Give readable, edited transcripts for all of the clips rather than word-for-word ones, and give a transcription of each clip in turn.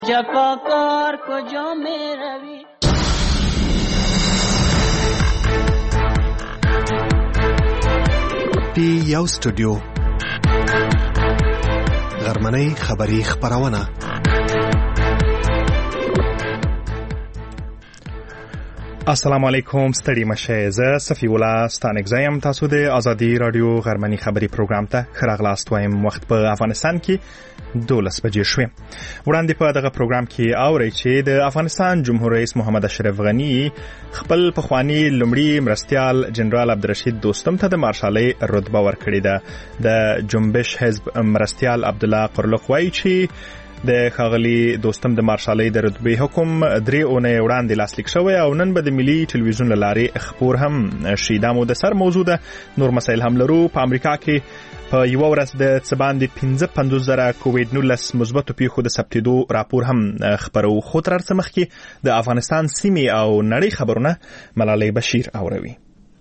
جفاکار کجا می روی؟ پی یو استودیو غرمنۍ خبری خبرونه. السلام علیکم، ستړي مشه. زه صفی الله ستانک زایم. تاسو د ازادي رادیو غرمنۍ خبری پروګرام ته خراغلاست وایم. وخت په افغانستان کې 12 بجې شوې. وړاندې په دغه پروګرام کې اورئ چې د افغانستان جمهور رئیس محمد اشرف غنی خپل پخوانی لومړي مرستیال جنرال عبدالرشید دوستم ته د مارشالۍ رتبه ورکړې ده. د جنبش حزب مرستیال عبدالله قرلق وایي چې د ښاغلي دوستم د مارشالۍ د رتبې حکم 3 اونۍ وړاندې لاسلیک شوی او نن به د ملي ټلویزیون له لارې خپور هم شي. دا مو د سر موضوع ده. نور مسایل هم لرو. په امریکا کې په یو ورځ د څه باندې 55,000 کووید-19 مثبتو پیښو د ثبتېدو راپور هم خپرو. خو تر څه مخکې د افغانستان سیمې او نړۍ خبرونه ملالۍ بشیر اوروي.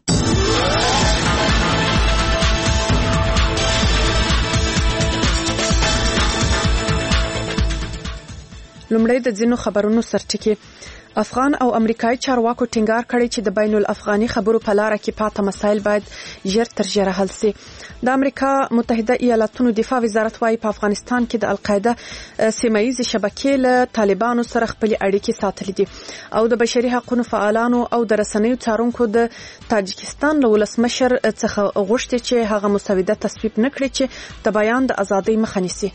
لومړی د ځینو خبرونو سرټکی. افغان او امریکایي چارواکو ټینګار کړی چې د بین الافغاني خبرو په لار کې پاته مسایل باید ژر تر ژره حل شي. د امریکا متحده ایالاتونو دفاع وزارت وايي په افغانستان کې د القاعده سیمایي شبکې له طالبانو سره خپل اړیکې ساتلې دي او د بشري حقوقو فعالانو او د رسنیو څارونکو د تاجکستان له ولسمشر څخه غوښتي چې هغه مسوده تصویب نکړي چې د بیان د ازادۍ مخه نیسي.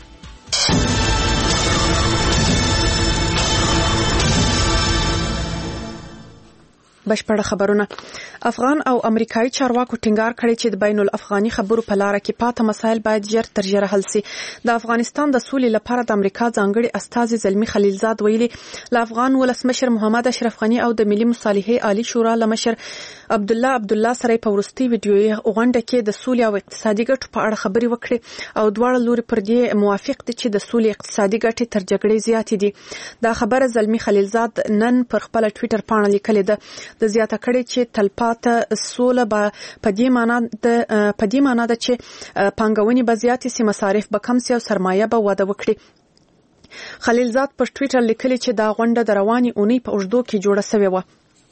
بشپړه خبرونه. افغان او امریکایي چارواکو ټینګار کړی چې د بین الافغاني خبرو په لار کې پاته مسایل باید ژر تر ژره حل شي. د افغانستان د سولې لپاره د امریکا ځانګړي استازي زلمی خلیلزاد ویلي له افغان ولسمشر محمد اشرف غنی او د ملي مصالحې عالی شورا لمشر عبدالله سره په ورستي ویډیويي غونډه کې د سولې او اقتصادي ګټو په اړه خبرې وکړې او دواړه لوري پر دې موافق دي چې د سولې اقتصادي ګټې تر جګړې زیاتې دي. دا خبره زلمی خلیلزاد نن پر خپل ټوئیټر پاڼه لیکلې ده. د زیاته کړي چې تلپاته سوله به په دې معنی ده چې پانګونې به زیاتې سي، مصارف به کم سي او سرمایه به وده وکړي. خلیلزاد پر ټوئیټر لیکلي چې دا غونډه د رواني اونۍ په اوږدو کې جوړه شوې و.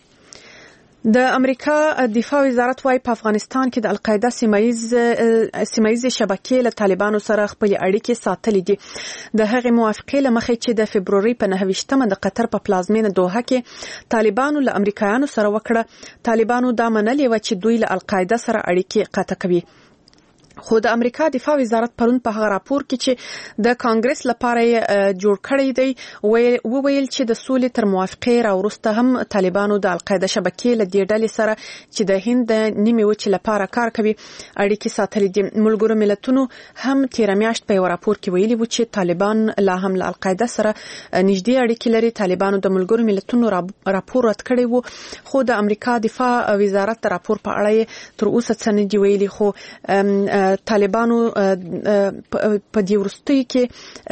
د امریکا دفاع وزارت وايي په افغانستان کې د القاعده سیمایي شبکې له طالبانو سره خپل اړیکې ساتلې دي. د هغې موافقې له مخې چې د فبروري په 29مه د قطر په پلازمینه دوحه کې طالبانو له امریکایانو سره وکړه. طالبانو دا منلې و چې دوی له القاعده سره اړیکې قطع کوي. خو د امریکا دفاع وزارت پرون په هغه راپور کې چې د کانګرس لپاره جوړ کړی دی وویل چې د سولې تر موافقې راوروسته هم طالبانو د القاعده شبکې له دې ډلې سره چې د هند د نیمې وچې لپاره کار کوي اړیکې ساتلې دي. ملګرو ملتونو هم تیر میاشت په یو راپور کې ویلي و چې طالبان لا هم له القاعده سره نږدې اړیکې لري. طالبانو د ملګرو ملتونو راپور رد کړی و خو د امریکا دفاع وزارت د راپور په اړه تر اوسه څه نه دی ویلي. خو طالبانو په دې وروستیو کې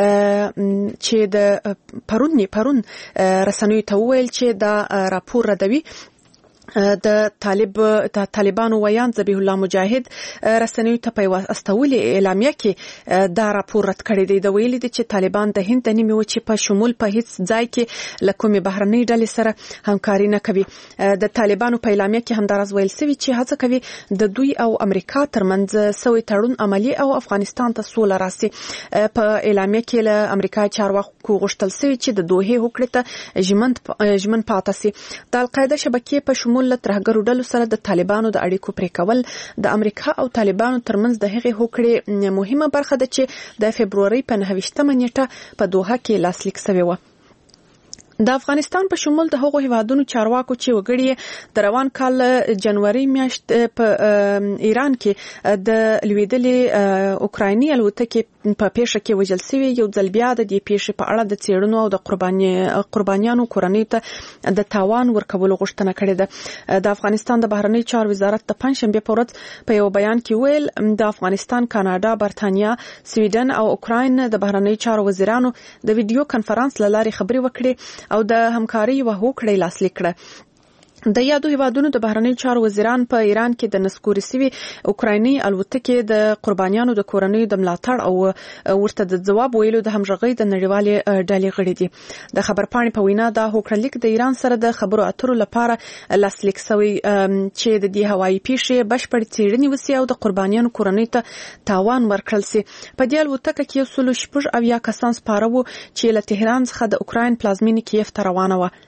چې د پرون رسنیو ته وویل چې دا راپور ردوي. د طالبانو ویان ذبیح الله مجاهد رسنیو ته په استولې اعلامیه کې دا راپور رد کړی دی. د ویلي دي چې طالبان د هند د نیمې وچې په شمول په هیڅ ځای کې له کومې بهرنۍ ډلې سره همکاري نه کوي. د طالبانو په اعلامیه کې همداراز ویل شوی چې هڅه کوي د دوی او امریکا ترمنځ سوی تړون عملی او افغانستان ته سوله راسي. په اعلامیه کې له امریکا چارواکو غوښتل شوی چې د دوحې هوکړې ته ژمن پاتې شي. د القاعده شبکې په شمول له ترهګرو ډلو سره د طالبانو د اړیکو پرې کول د امریکا او طالبانو ترمنځ د هغې هوکړې مهمه برخه ده چې د فبروري په 29مه نیټه په دوحه کې لاسلیک شوې و. د افغانستان په شمول د هغو هیوادونو چارواکو چې وګړي د روان کال جنوري میاشت په ایران کې د لویدلې اوکرایني الوتکې په پیښه کې وژل شوی یو ځل بیا د دې پیښې په اړه د څېړنو او د قربانیانو کورنۍ ته د تاوان ورکولو غوښتنه کړې ده. د افغانستان د بهرنی چارو وزارت د پنځشنبه په ورځ په یو بیان کې ویل د افغانستان، کاناډا، برتانیا، سویډن او اوکراین د بهرنی چارو وزیرانو د ویډیو کانفرنس له لارې خبرې وکړې او د همکاري او هوکړې لاسلیک کړه. د یادو هیوادونو د بهرنیو چارو وزیران په ایران کې د نسکوري سوي اوکرایني الوتکې د قربانیانو د کورنیو د ملاتړ او ورته د جواب ویلو د همغږۍ د نړیوالې ډلې غړي دي. د خبرپاڼې په وینا دا هوکړلیک د ایران سره د خبرو اترو لپاره لاسلیک شوی چې د دې هوایي پیښې بشپړ څېړنې وسي او د قربانیانو کورنیو ته تاوان ورکړل سي. په دې الوتکه کې 106 کسان سپاره وو چې له تهران څخه د اوکراین پلازمینې کیف ته روانه وه.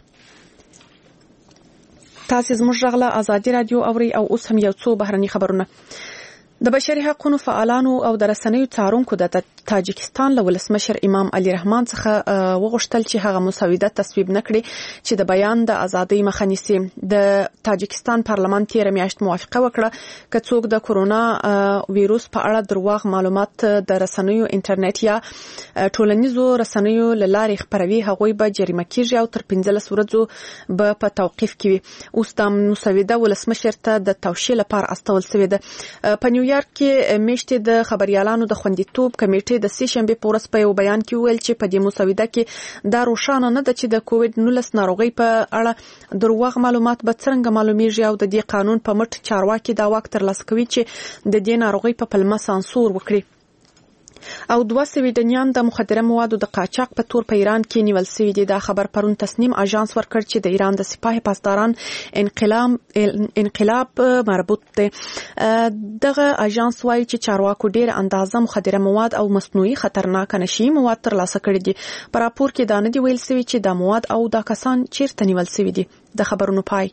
تاسو زموږ غږ له ازادي رادیو اوري او اوس هم یو څو بهرني خبرونه. د بشري حقوقو فعالانو او د رسنیو څارونکو د تاجکستان له ولسمشر امام علي رحمان څخه وغوښتل چې هغه مسوده تصویب نکړي چې د بیان د ازادۍ مخه نیسي. د تاجکستان پارلمان تیر میاشت موافقه وکړه چې څوک د کورونا وایروس په اړه دروغ معلومات د رسنیو انټرنیټ یا ټولنیزو رسنیو لارې خپروي هغوی به جریمه کیږي او تر 15 ورځې به په توقیف کې وي. اوس د مسوده ولسمشر ته د توشیح لپاره استول شوې ده. په نیویارک کې میشتې د خبريالانو د خوندیتوب کمیټې د سې شنبه په ورځ په یو بیان کې ویل چې په دې مسوده کې دا روښانه نه ده چې د کووډ-19 ناروغي په اړه دروغ معلومات به څنګه معلومیږي او د دې قانون په مټ چارواکي دا واک ترلاسه کوي چې د دې ناروغي په پلمه سانسور وکړي. او 2 سویډنیان د مخدره موادو د قاچاق په تور په ایران کې نیول شوي دي. دا خبر پرون تسنیم اژانس ورکړ چې د ایران د سپاه پاسداران انقلاب مربوط دي. دغه اژانس وايي چې چارواکو ډېر اندازه مخدره مواد او مصنوعي خطرناک نشي مواد ترلاسه کړي دي. په راپور کې دا نه دی ویل شوی چې دا مواد او دا کسان چیرته نیول شوي دي. د خبرونو پای.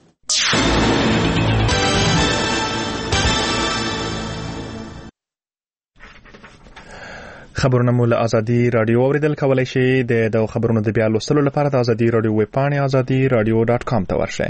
خبرونه مو له ازادي رادیو اوریدل کولای شي. د خبرونو د بیا لوستلو لپاره د ازادي رادیو ویب پاڼه azadiradio.com ته ورشئ.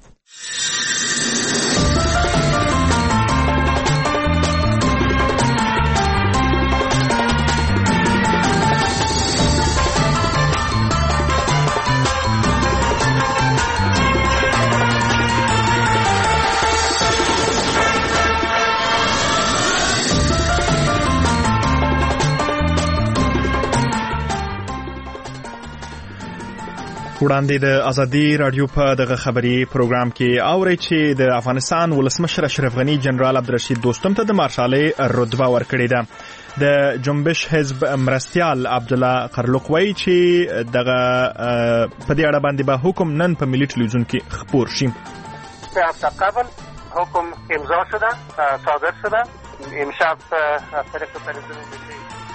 وړاندې د ازادي رادیو په دغه خبري پروګرام کې اوري چې د افغانستان ولسمشر اشرف غنی جنرال عبدالرشید دوستم ته د مارشالۍ رتبه ورکړې ده. د جنبش حزب مرستیال عبدالله قرلق وایي چې دغه په دې اړه باندې به حکم نن په ملي ټلویزیون کې خپور شي. هفته قبل حکم امضا شده صادر شده امشب طریق تلویزیون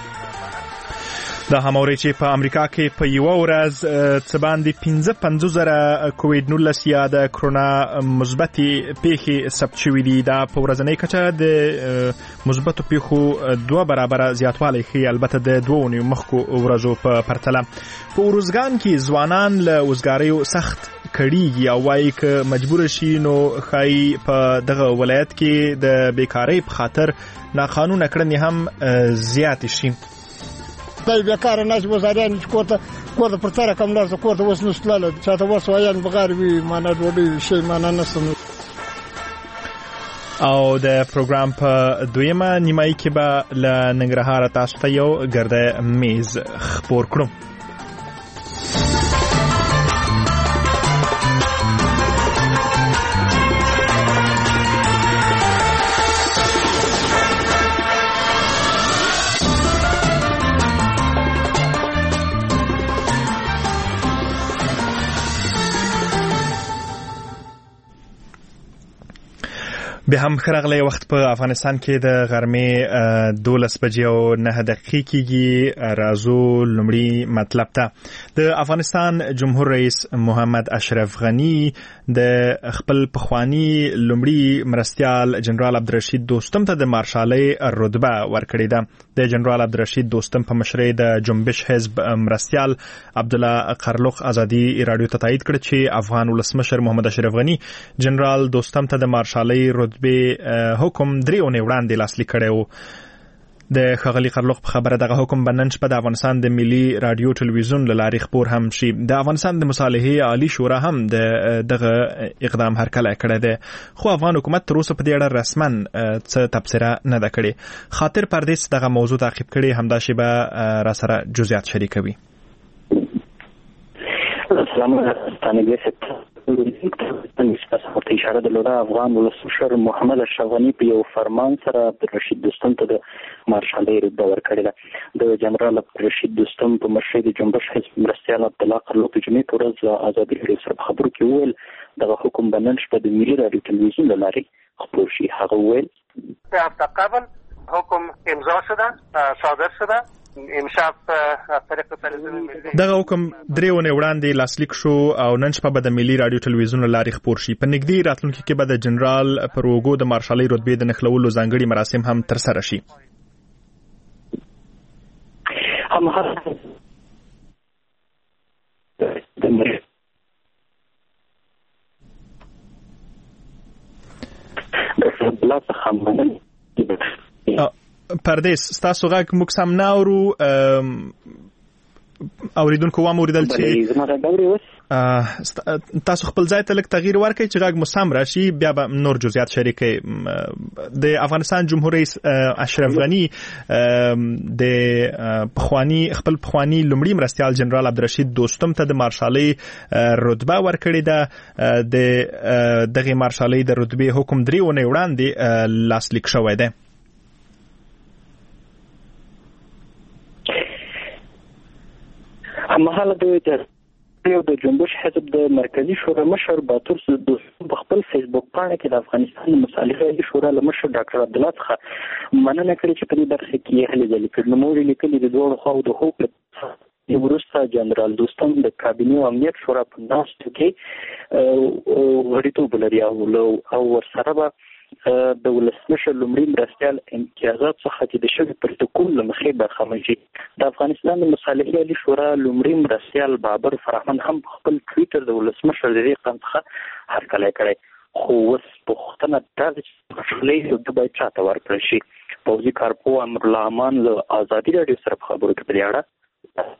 دا هموري چې په امریکا کې په یو ورځ څه باندې 55,000 کووډ-19 یا د کرونا مثبتي پیښې ثبت شوې دي. دا په ورځنۍ کچه د مثبتو پیښو 2 برابر زیاتوالی ښیي، البته د 2 مخکو ورځو په پرتله. په اروزګان کې ځوانان له وزګاریو سخت کړيږي او وايي چې مجبور شي نو خای په دغه ولایت کې د بیکاری په خاطر ناقانونه کړنې هم زیات شي. دای بیکار نه چې وزاريان چې کوته پر تر کوم لار کوته وس نسلاله چاته وسوایان بغیر وی معنا ډوډۍ شي معنا نسم. او د پروګرام په دویمه نیمایي کې به له ننګرهار تاسو ته یو ګرده میز خپور کړو. به هم خرغلی وخت په افغانستان کې د غرمې 12 بجې او 9 دقیقې کېږي. راځو لومړی مطلب ته. د افغانستان جمهور رئیس محمد اشرف غنی د خپل پخوانی لومړی مرستیال جنرال عبدالرشید دوستم ته د مارشالۍ رتبه ورکړې ده. د جنرال عبدالرشید دوستم په مشرۍ د جنبش حزب مرستیال عبدالله قرلق ازادي رادیو ته تایید کړ چې افغان ولسمشر محمد اشرف غنی جنرال دوستم ته د مارشالۍ رتبه حکم 3 اونۍ وړاندې لاسلیک کړی و. د ښاغلي قرلق په خبره دغه حکم به نن شپه د افغانستان د ملي رادیو ټلویزیون له لارې خپور هم شي. د افغانستان د مصالحې عالی شورا هم دغه اقدام هرکلی کړی دی، خو افغان حکومت تر اوسه په دې اړه رسما څه تبصره نه ده کړې. خاطر پردیس دغه موضوع تعقیب کړي، همدا شیبه را سره جزئیات شریکوي. سلام تانګې ست ته اشاره درلوده. افغان ولسمشر محمد اشرف غني په یو فرمان سره عبدالرشید دوستم ته د مارشالۍ رتبه ورکړې ده. د جنرال عبدالرشید دوستم په مشرۍ د جنبش حزب مرستیال عبدالله قرلو په جمعې په ورځ له ازادي راډیو سره په خبرو کې وویل دغه حکم به نن شپه د ملي راډیو تلویزیون له لارې خپور شي. هغه وویل هفته قبل حکم امضا شده، صادر شده. امشب طریق تلویزیون ملی دغه حکم 3 ونې وړاندې لاسلیک شو او نن شپه به د ملي راډیو تلویزیون لارې خپور شي. په نږدې راتلونکي کې به د جنرال پر اوږو د مارشالۍ رتبې د نښلولو ځانګړي مراسم هم ترسره شي. پردیس ستاسو غږ موږ سم نه اورو. اوریدونکو وام اوریدل چې تاسو خپل ځای ته لږ تغییر ورکړئ چې غږ مو سم راشي، بیا به نور جزئیات شریکئ. د افغانستان جمهور رئیس اشرف غني د خپل پخوانی لومړي مرستیال جنرال عبدالرشید دوستم ته د مارشالۍ رتبه ورکړې ده. د دغه مارشالۍ د رتبې حکم 3 ونې وړاندې لاسلیک شوی دی. هماهله د جنبش حزب د مرکزی شورا مشر باتور دوستم په خپل فیسبوک پاڼه کې د افغانستان د مصالحې شورا له مشر ډاکټر عبدالله څخه مننه کړې چې په دې برخه کې هلې ځلې کړې. نوموړي لیکلي د دوړو خواو د حکومت وروسته جنرال دوستم د کابینې او امنیت شورا په ناستو کې غړیتوب لري او ورسره به د ولسمشر لومړي مرستیال امتیازات څخه چې د شوي پروتوکول له مخې برخمن شي. د افغانستان د مصالحې عالي شورا لومړي مرستیال بابر فرهمن هم په خپل ټویټر د ولسمشر د دې قدم څخه هرکلی کړی. خو اوس پوښتنه دا ده چې مارشالۍ رتبه باید چا ته ورکړل شي. پوځي کارپوه امرالله امان له ازادي راډیو سره په خبرو کې په دې اړه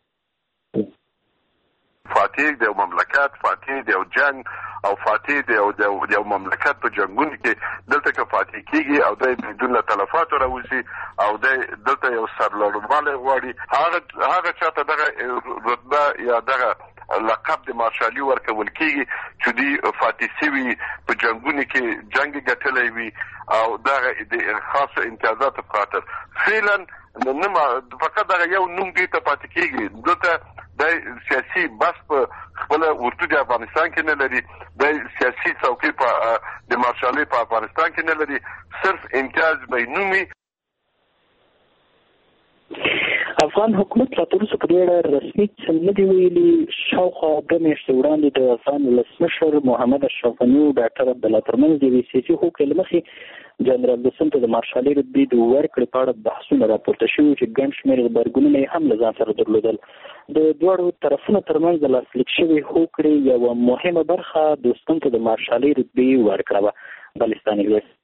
فاتح د یو مملکت، فاتح د یو جنگ او فاتح د یو مملکت په جنگونو کې دلته که فاتح کیږي او د بدون تلفات راوځي او د دلته یو سرلوړوالی غواړي، هغه چاته دغه رتبه یا دغه لقب د مارشالي ورکول کیږي چې دی فاتح سوي په جنگونو کې جنگ ګټلی وي او دغه د خاص امتیازاتو په خاطر فعلا نه فقط دغه یو نوم دی ته پاتې کیږي. دلته د سیاسي بس په خپل ورته د افغانستان کې نه لري، د سیاسي څوکۍ په د مارشالۍ په افغانستان کې نه لري، صرف امتیاز بینومي. افغان حکومت لا تر اوسه په دې اړه رسمي څه نه دی ویلي. شاوخوا 2 میاشتې وړاندې د افغان ولسمشر محمد اشرف غني او ډاکټر عبدالله ترمنځ د یوې سیاسي هوکړې له مخې جنرال دوستم ته د مارشالۍ رتبې د ورکړې په اړه بحثونه راپورته شوي چې ګڼ شمېر غبرګونونه یې هم له ځان سره درلودل. د دواړو طرفونو ترمنځ د لاسلیک شوې هوکړې یوه مهمه برخه دوستم ته د مارشالۍ رتبې ورکړه وه. بلستان انګلیس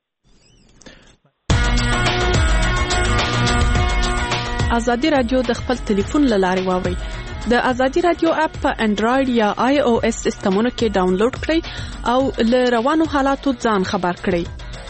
ازادي راډیو د خپل ټلیفون له لارې واورئ. د ازادي راډیو اپ په انډراید یا آی او اس سیسټمونو کې ډاونلوډ کړئ او له روانو حالاتو ځان خبر کړئ.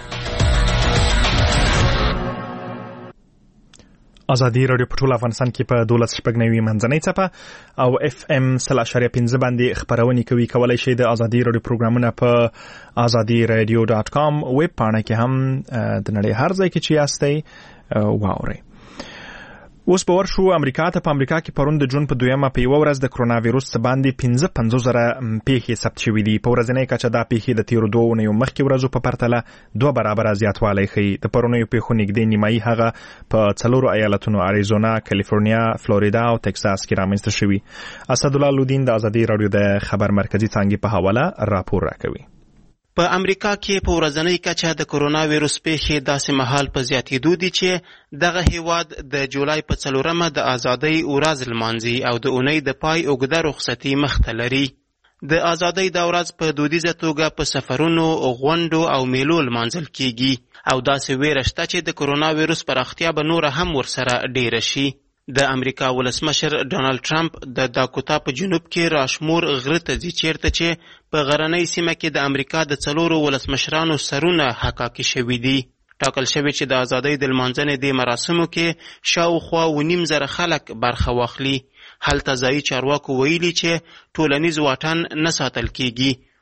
ازادي راډیو په ټول افغانستان کې په 12.9 منځنۍ څپه او اف ام 0.5 باندې خبرونه کوي. کولای شئ د ازادي راډیو پروګرامونه په azadiradio.com ویب پاڼه کې هم د نړۍ هر ځای کې چې یاستئ واورئ. اوس به ورشو امریکا ته. په امریکا کې پرون د جون په 2 په یو ورځ د کرونا وایروس باندې 55,000 پیښې ثبت شوې دي. په ورځنۍ کچه دا پیښې د تیرو 2 اونیو مخکې ورځو په پرتله 2 برابر زیاتوالی ښیي. د پرونیو پیښو نږدې نیمایي هغه په 4 ایالتونو اریزونا، کالیفورنیا، فلوریدا او ټکساس کې رامنځته شوي. اسدالله لودین د ازادي راډیو د خبر مرکزی څانګې په حواله راپور راکوي. په امریکا کې په ورځنۍ کچه د کرونا وایروس پیښې داسې مهال په زیاتېدو دي چې دغه هیواد د جولای په 4 د ازادۍ ورځ لمانځي او د اونۍ د پای اوږده رخصتي مخته لري. د ازادۍ د ورځ په دودیزه توګه په سفرونو، غونډو او میلو لمانځل کیږي او داسې ویره شته چې د کرونا وایروس پراختیا به نور هم ورسره ډیره شي. د امریکا ولسمشر ډانلډ ټرمپ د داکوتا په جنوب کې راشمور غره ته ځي چیرته چې په غرنۍ سیمه کې د امریکا د 4 ولسمشرانو سرونه حقاقي شوي دي. ټاکل شوی چې د ازادۍ د لمانځنې د مراسمو کې شاوخوا 9,000 خلک برخه واخلي. هلته ځایي چارواکو ویلي چې ټولنیز واټن نه ساتل کیږي،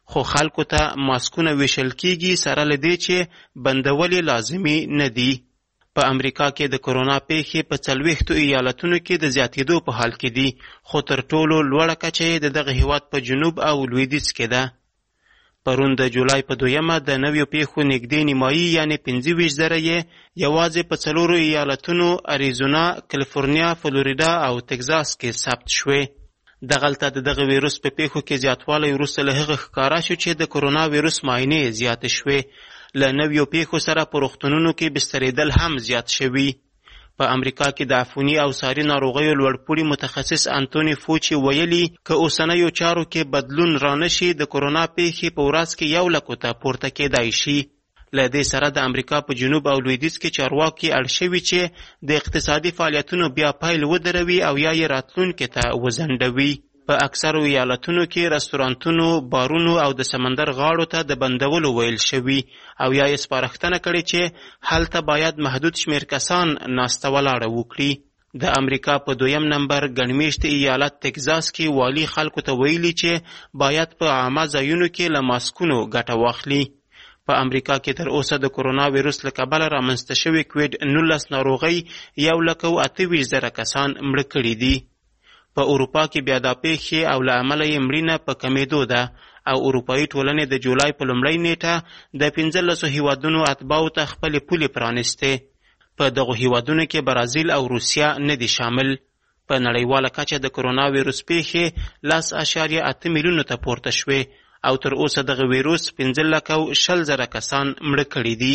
خو خلکو ته ماسکونه ویشل کیږي سره له دې چې بندول لازمي نه دي. په امریکا کې د کرونا پیښې په 40 ایالتونو کې د زیاتېدو په حال کې دي، خو تر ټولو لوړه کچه د دغه هیواد په جنوب او لویدیځ کې ده. پرون د جولای په 2 د نویو پیښو نږدې نیمایي یعنې 25,000 یې یوازې په 4 ایالتونو اریزونا، کالیفورنیا، فلوریدا او تگزاس کې ثبت شوې. دغلته د دغه ویروس په پیښو کې زیاتوالی وروسته له هغه ښکاره شو چې د کرونا ویروس معاینې زیاتې شوې. له نویو پیښو سره په روغتونونو کې بسترېدل هم زیات شوي. په امریکا کې د عفوني او ساري ناروغیو لوړپوړي متخصص انتوني فوچي ویلي که اوسنیو چارو کې بدلون رانشي د کرونا پیښې په ورځ کې 100,000 ته پورته کېدای شي. له دې سره د امریکا په جنوب او لویدیځ کې چارواکي اړ شوي چې د اقتصادي فعالیتونو بیا پیل ودروي او یا یې راتلونکي ته وځنډوي. په اکثرو ایالتونو کې رستورانتونو، بارونو او د سمندر غاړو ته د بندولو ویل شوي او یا یې سپارښتنه کړې چې هلته باید محدود شمیر کسان ناسته ولاړه وکړي. د امریکا په 2 نمبر ګڼمېشت ایالت تگزاس کې والي خلکو ته ویلي چې باید په عامه ځایونو کې له ماسکونو ګټه واخلي. په امریکا کې تر اوسه د کرونا ویروس له کبله رامنځته شوې کوویډ-19 ناروغۍ 128,000 کسان مړه کړي دي. په اروپا کې بیا دا پیښې او له امله یې مړینه په کمېدو ده او اروپایي ټولنې د جولای په لومړۍ نیټه د 15 هیوادونو اتباعو ته خپلې پولې پرانیستې. په دغو هیوادونو کې برازیل او روسیه نه دي شامل. په نړیواله کچه د کرونا ویروس پیښې 10.8 میلیونو ته پورته شوې او تر اوسه دغه ویروس 15,000 کسان مړه کړي دي.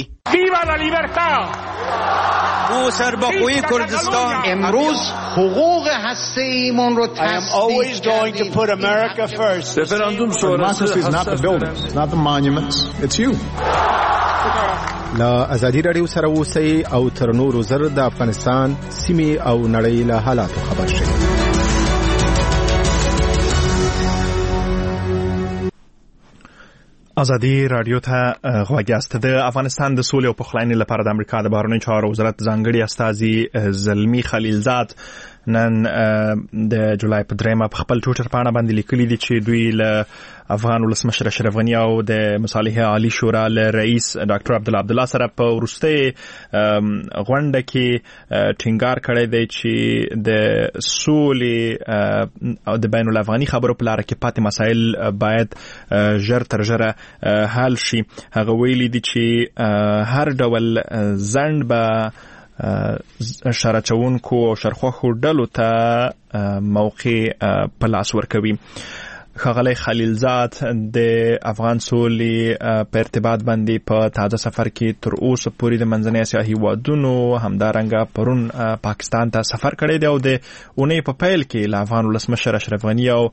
سرباخوی کردستان امروز حقوق هسته‌ایمون رو تثبیت کردیم. Referendum sonrası is not the buildings, not the monuments, it's you. لا ازادي رادیو سره اوسئ او تر نورو زر د افغانستان سیمې او نړۍ له حالاتو خبر شئ. ازادي رادیو ته غوږ یاست. د افغانستان د سولې او پخلاینې لپاره د امریکا د بهرنیو چارو وزارت ځانګړي استازي زلمی خلیلزاد نن د جولای په 3 په خپل ټویټر باندې باندې لیکلي دي چې دوی له افغان ولسمشر اشرف غنی او د مصالحه عالی شورا له رئیس ډاکټر عبدالله سره په وروستي غونډه کې ټینګار کړی دی چې د سولې او د بین الافغاني خبرو په لار کې پاتې مسایل باید ژر تر ژره حل شي. هغه ویلي دي چې هر ډول ځنډ به شرچونکو او شرخوخو ډلو ته موقع په لاس ورکوي. ښاغلی خلیلزاد د افغان سولې په ارتباط باندې په تازه سفر کې تر اوسه پورې د منځنۍ اسیا هیوادونو همدارنګه پرون پاکستان ته سفر کړی دی او د اونۍ په پیل کې له افغان ولسمشر اشرف غنی او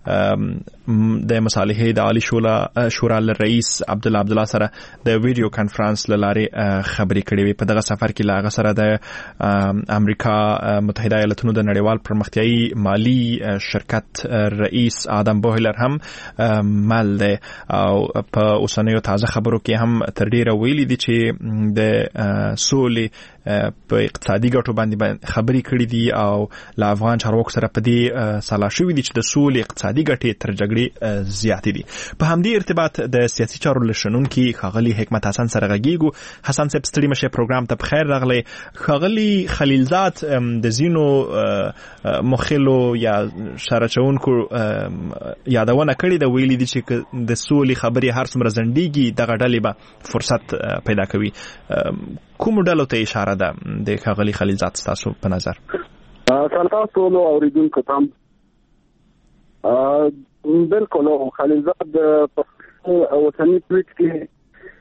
د مصالحه د عالی شورا رئیس عبدالله سره د ویډیو کانفرنس له لارې خبرې کړې وې. په دغه سفر کې له هغه سره د امریکا متحده ایالتونو د نړیوال پرمختیایي مالی شرکت رئیس آدم بوهلر هم مل دی او په اوسنیو تازه خبرو کې هم تر ډیره ویلي دي چې د سولې په اقتصادي ګټو باندې خبرې کړې دي او له افغان چارواکو سره په دې سلا شوي دي چې د سولې اقتصادي ګټې تر جګړې زیاتې دي. په همدې ارتباط د سیاسي چارو لشنونکي ښاغلي حکمت حسن سره غږیږو. حسن صاحب ستړي مشه پروګرام ته بخیر راغلی. ښاغلي خلیلزاد د ځینو مخلو یا شرچونکو یادونه کړې ده، ویلي دي چې د سولې خبرې هر څومره ځنډېږي دغه ډلې به فرصت پیدا کوي. کوم ډلو ته اشاره ده د ښاغلي خلیلزاد ستاسو په نظر؟ سلام ټول اوریدونکو ته. بالکل خلیلزاد په اوسني ټویټ کې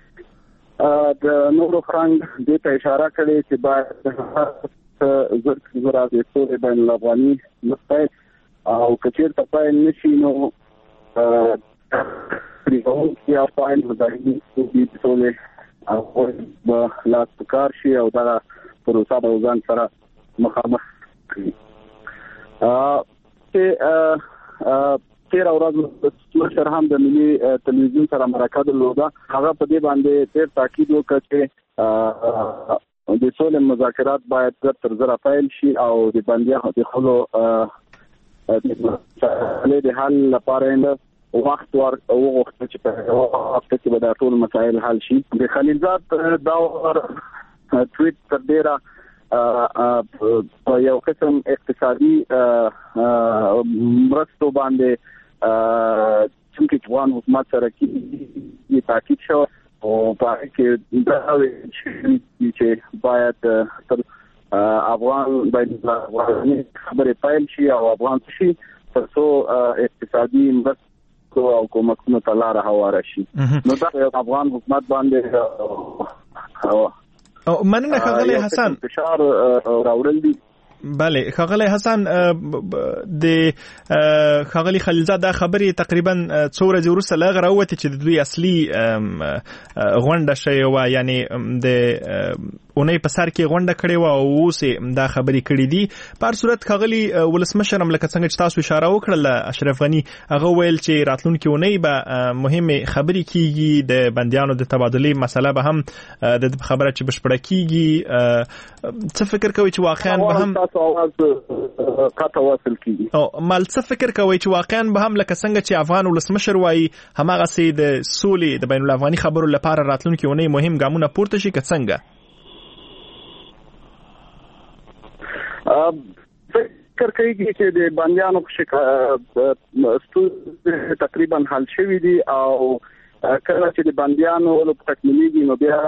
د نورو فرانګ دې ته اشاره کړې چې باید زر د سولې بین الافغاني مستعد او کچیر ته پای نشي نو پریږدو چې او پای مداري د سولې او به لاس کار شي او دا پروسه به ځان سره مخامخ کړي. تیر ورځ مشر هم د ملي تلویزیون سره مرکه درلوده. هغه په دې باندې ډېر تاکید وکړ چې د سولې مذاکرات باید تر زره پیل شي او د بندیانو د خلو د حل لپاره وخت وغوښتل چې په وخت کې به دا ټول مسایل حل شي. د خلیلزاد دا ټویټ تر ډیره یو قسم اقتصادي مرستو باندې چې افغان حکومت سره کې تاکید شو او په کې دا چې باید تر افغان باید خبرې پیل شي او افغان شي ترڅو اقتصادي مرستو او کومکونو ته لاره هواره شي. نو دا افغان حکومت باندې مننه ښاغلی حسن. فشار راوړل دي. بله ښاغلی حسن، د ښاغلی خلیلزاد دا خبرې تقریبا څو ورځې وروسته له هغه راووتې چې د دوی اصلي غونډه شوې وه، یعنې د اونۍ په سر کې غونډه کړې وه او اوس دا خبرې کړې دي. په هر صورت ښاغلی ولسمشر هم لکه څنګه چې تاسو اشاره وکړله اشرف غني، هغه ویل چې راتلونکې اونۍ به مهمې خبرې کیږي، د بندیانو د تبادلې مسله به هم د خبره چې بشپړه کیږي. څه فکر کوئ چې واقعا به هم قطع واصل کیږي؟ او مال څه فکر کوئ چې واقعا به هم لکه څنګه چې افغان ولسمشر وایي هماغسې د سولې د بین الافغاني خبرو لپاره راتلونکې اونۍ مهم ګامونه پورته شي که څنګه؟ فکر کوي چې د بندیانو ستونزې تقریبا حل شوي دي او کله چې د بندیانو تکمیلېږي نو بیا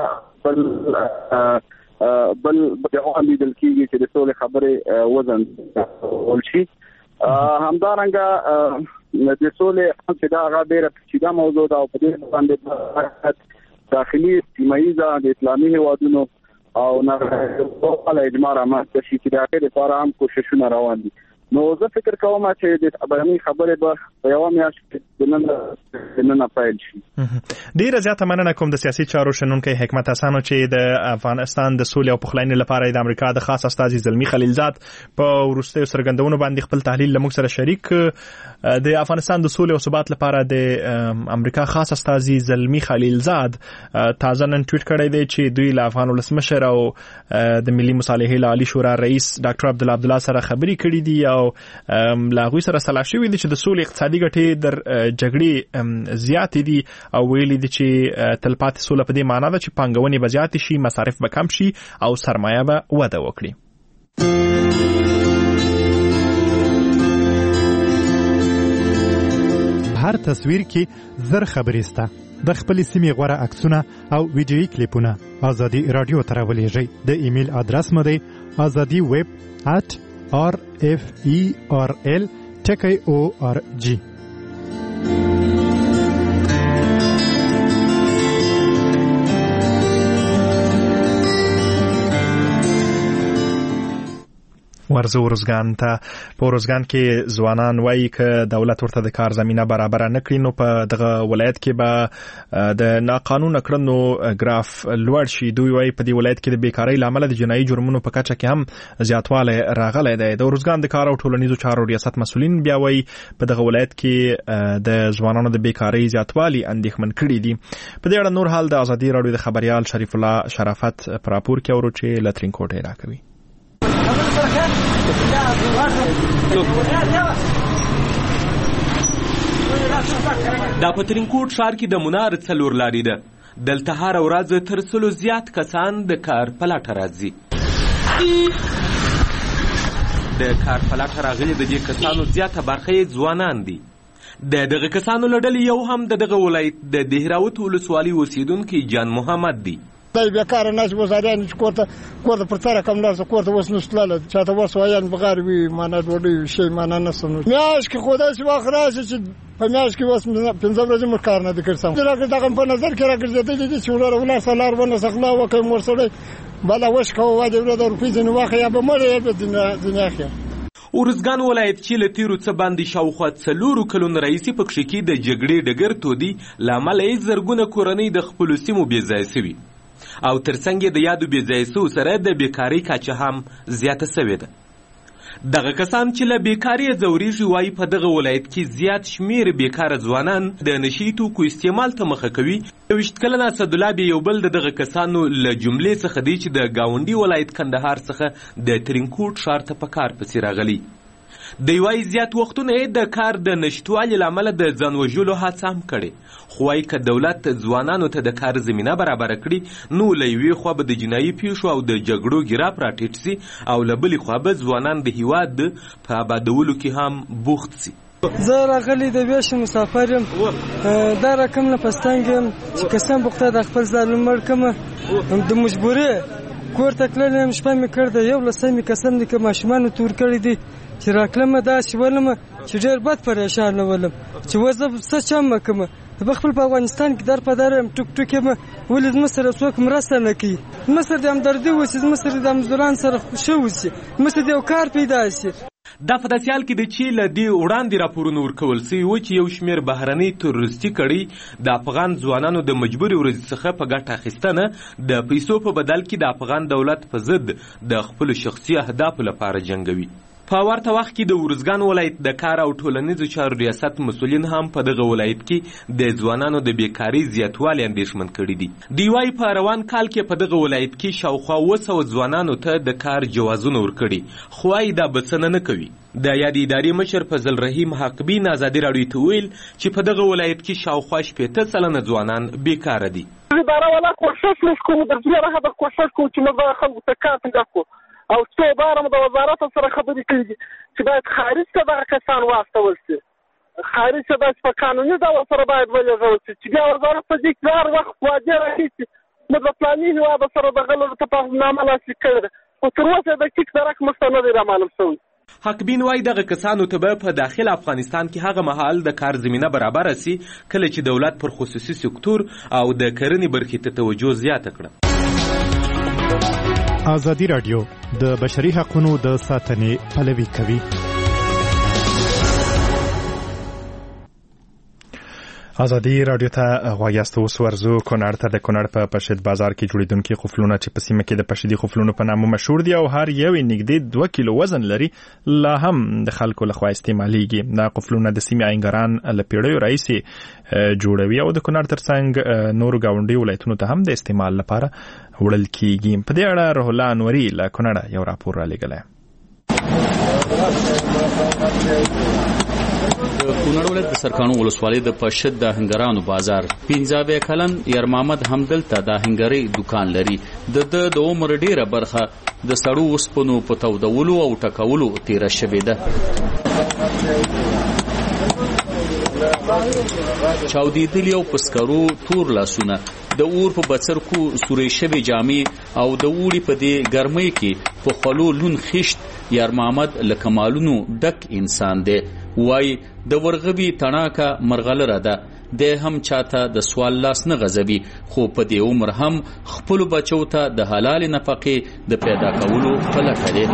بل هم لیدل کېږي چې د سولې خبرې وزن ولشي. همدارنګه د سولې چې دا هغه ډېره پیچیده موضوع ده او په دې باندې داخلي سیمه‌ییزه د اسلامي هېوادونو او نړیواله اجماع رامنځته شي چې د هغې لپاره هم کوښښونه روان دي. نو زه فکر کوم چې د بهرنۍ خبرې به په یوه میاشت کې دننه پیل شي. ډیره زیاته مننه کوم د سیاسي چارو شنونکی حکمت حسن چې د افغانستان د سولې او پخلاینې لپاره د امریکا د خاص استازي زلمی خلیلزاد په وروستیو څرګندونو باندې خپل تحلیل له موږ سره شریک. د افغانستان د سولې او ثبات لپاره د امریکا خاص استازي زلمی خلیلزاد تازه نن ټویټ کړی دی چې دوی له افغان ولسمشر او د ملي مصالحې عالی شورا رئیس ډاکټر عبدالله سره خبرې کړې دي او لا غوي سره صلاح شوې دي چې د سولې اقتصادي ګټې در جګړې زیاتې دي او ویلي دي چې تلپاتې سوله په دې معنی ده چې پانګونې به زیاتې شي، مصارف به کم شي او سرمایه به وده وکړي. هر تصویر کې زر خبرې سته. د خپل سیمې غوړه عکسونه او ویډیويي کلیپونه ازادي رادیو ته راولېږئ. د ایمیل ادرس مو دی azadi@referl.org. ورزو روزګان ته په روزګان کې ځوانان وایي ک دولت ورته د کار زمينه برابر نه کړي نو په دغه ولایت کې به د ناقانونه کړنو ګراف لوړ شي. دوی وایي په دې ولایت کې د بیکاری لامل د جنایي جرمونو په کچه کې هم زیاتوالی راغلی دی. د روزګان د کار او ټولنیزو چارو ریاست مسؤلین بیا وایي په دغه ولایت کې د ځوانانو د بیکاری زیاتوالی اندېښمن کړي دي. په دې اړه نور حال د ازادي رادیو د خبريال شریف الله شرافت پر راپور کې اورو چې لترین کوټه راکوي. دا په ترینکوټ ښار کې د منار څلور لارې ده. دلته هر ورځ تر سلو زیات کسان د کار په لټه راځي. د کار په لټه راغلي د دې کسانو زیاته برخه یې ځوانان دي. د دغه کسانو له ډلې یو هم د دغه ولایت د دهراوت ولسوالۍ اوسیدونکی جان محمد دی. دای بیکاره ناش وزاریان چې کوته پر تر کم لاسه کوته وس نشتلاله چاته وس وایان بغیر وی معنا ډوډۍ شي معنا نه سمو میاش کې خدای چې واخراش چې په میاش کې وس 15 ورځې مر کار نه وکړم دغه په نظر کې راګرځېدل دي چې ولر سالار ونه سخلا وکم ورسره بلا وش کوه واجب له روپې ځنه واخه یا به مړ یا به دنیا خیر. ورزګان ولایت چې له تیرو څه باندې شاوخوا 4 کلونو رئیسي پکښې کې د جګړې ډګر تودي لامل یې زرګونه کورنۍ د خپل سیمو بې ځای شوي او ترڅنګ د یادو بې ځای سو سره د بیکاری کچه هم زیاته شوې ده. دغه کسان چې له بیکاری ځوريږي وایي په دغه ولایت کې زیات شمیر بیکاره ځوانان د نشي توکو استعمال ته مخه کوي. 20 کلنه اسدالله به یو بل دغه کسانو له جملې څخه دی چې د گاونډي ولایت کندهار څخه د ترینکوټ ښار ته په کار پسې راغلی. دی وايي زیات وختونه یې د کار د نشتوالي له امله د ځان وژلو هڅه هم کړې، خو وايي که دولت ځوانانو ته د کار زمینه برابره کړي نو له یوې خوا به د جنایي پیښو او د جګړو ګراف راټیټ سي او له بلې خوا به ځوانان د هیواد په آبادولو کې هم بوخت سي. زه راغلی د ویش مسافر یم، دا رقم نه پستانګ یم چې قسم بخته د خپل ځان مړ کم د مجبوري کور ته تللی یم. شپه مې کړ د 11 قسم دی که ماشومانو تور کړی دی چې راکلمه داسې ولم چې ډېر بد پریشانه ولم چې وه زه څه چم کوم. په خپل په افغانستان کې در په در یم ټوک ټوک یم، ولې زما سره څوک مرسته نه کوي. زما سره د همدردي وشي، زما سره د مزدوران سره ښه وشي، زما سره د یو کار پیدا شي. دا په داسې حال کې دی چې له دې وړاندې راپورونه ورکول سوي وو چې یو شمېر بهرنۍ تروریستي کړۍ د افغان ځوانانو د مجبورې ورځې څخه په ګټه اخیستنه د پیسو په بدل کې د افغان دولت په ضد د خپلو شخصي اهدافو لپاره جنګوي. په ورته وخت کې د ارزګان ولایت د کار او ټولنیزو چارو ریاست مسؤلین هم په دغه ولایت کې د ځوانانو د بیکارۍ زیاتوالی اندېښمن کړي دي. دوی وايي په روان کال کې په دغه ولایت کې شاوخوا 200 ځوانانو ته د کار جوازونه ورکړي، خو وايي دا بسنه نه کوي. د یادې ادارې مشر فضل رحیم حقبین ازادي راډیو ته ویل چې په دغه ولایت کې شاوخوا 80% ځوانان بیکاره دي. اداره والا کوشش وکړو د دې لپاره د کوشش کوو چې موږ خلکو ته کار پیدا کړو او څو بار د وزارت سره خبرې کړې چې باید خارج ته دغه کسان واستول شي، خارج ته داسې په قانوني ډول سره باید ولېږل شي چې بیا وزارت په دې کې هر وخت وعدې راخیستې موږ د فلاني هېواد سره د غلو تفاهمنامه لاسلیک کړې ده، خو تر اوسه د ټیک درک موږ ته نه دی رامعلوم شوی. حقبین وايي دغه کسانو ته به په داخل افغانستان کې هغه مهال د کار زمینه برابره سي کله چې دولت پر خصوصي سکتور او د کرنې برخې ته توجه زیاته کړه. ازادي راډیو د بشري حقوقو د ساتنې پلوي کوي. ازادي راډیو ته غواړئ اوس ورزو کونړ ته. د کونړ په پشد بازار کې جوړیدونکي قفلونه چې په سیمه کې د پشدي قفلونو په نامه مشهور دي او هر یو نږدې 2 کیلو وزن لري، لا هم د خلکو لخوا استعمالېږي. دا قفلونه د سیمې آینګران له پیړیو راهیسې جوړوي او د کونړ ترڅنګ نورو ګاونډي ولایتونو ته هم د استعمال لپاره وړل کیږي. په دې اړه روح الله انوري له کونړ یو راپور را لېږلی. د کونړ ولایت د سرکانو ولسوالۍ د پشد د هنګرانو بازار 15 کلن یار محمد همدلته د هنګري دکان لري. د عمر ډیره برخه د سړو وسپنو په تودولو او ټکولو تیره شوې ده. چاودیدلی او پسکرو تور لاسونه، د اور په بڅرکو سورې شوې جامې او د اوړي په دې ګرمۍ کې په خلو لون خشت یار محمد له کمالونو ډک انسان دی. وای د ورغبي تڼاکه مرغلره ده، د هم چاته د سوال لاس نه غزبي، خو په دې عمر هم خپل بچو ته د حلال نفقې د پیدا کولو په لټه دی.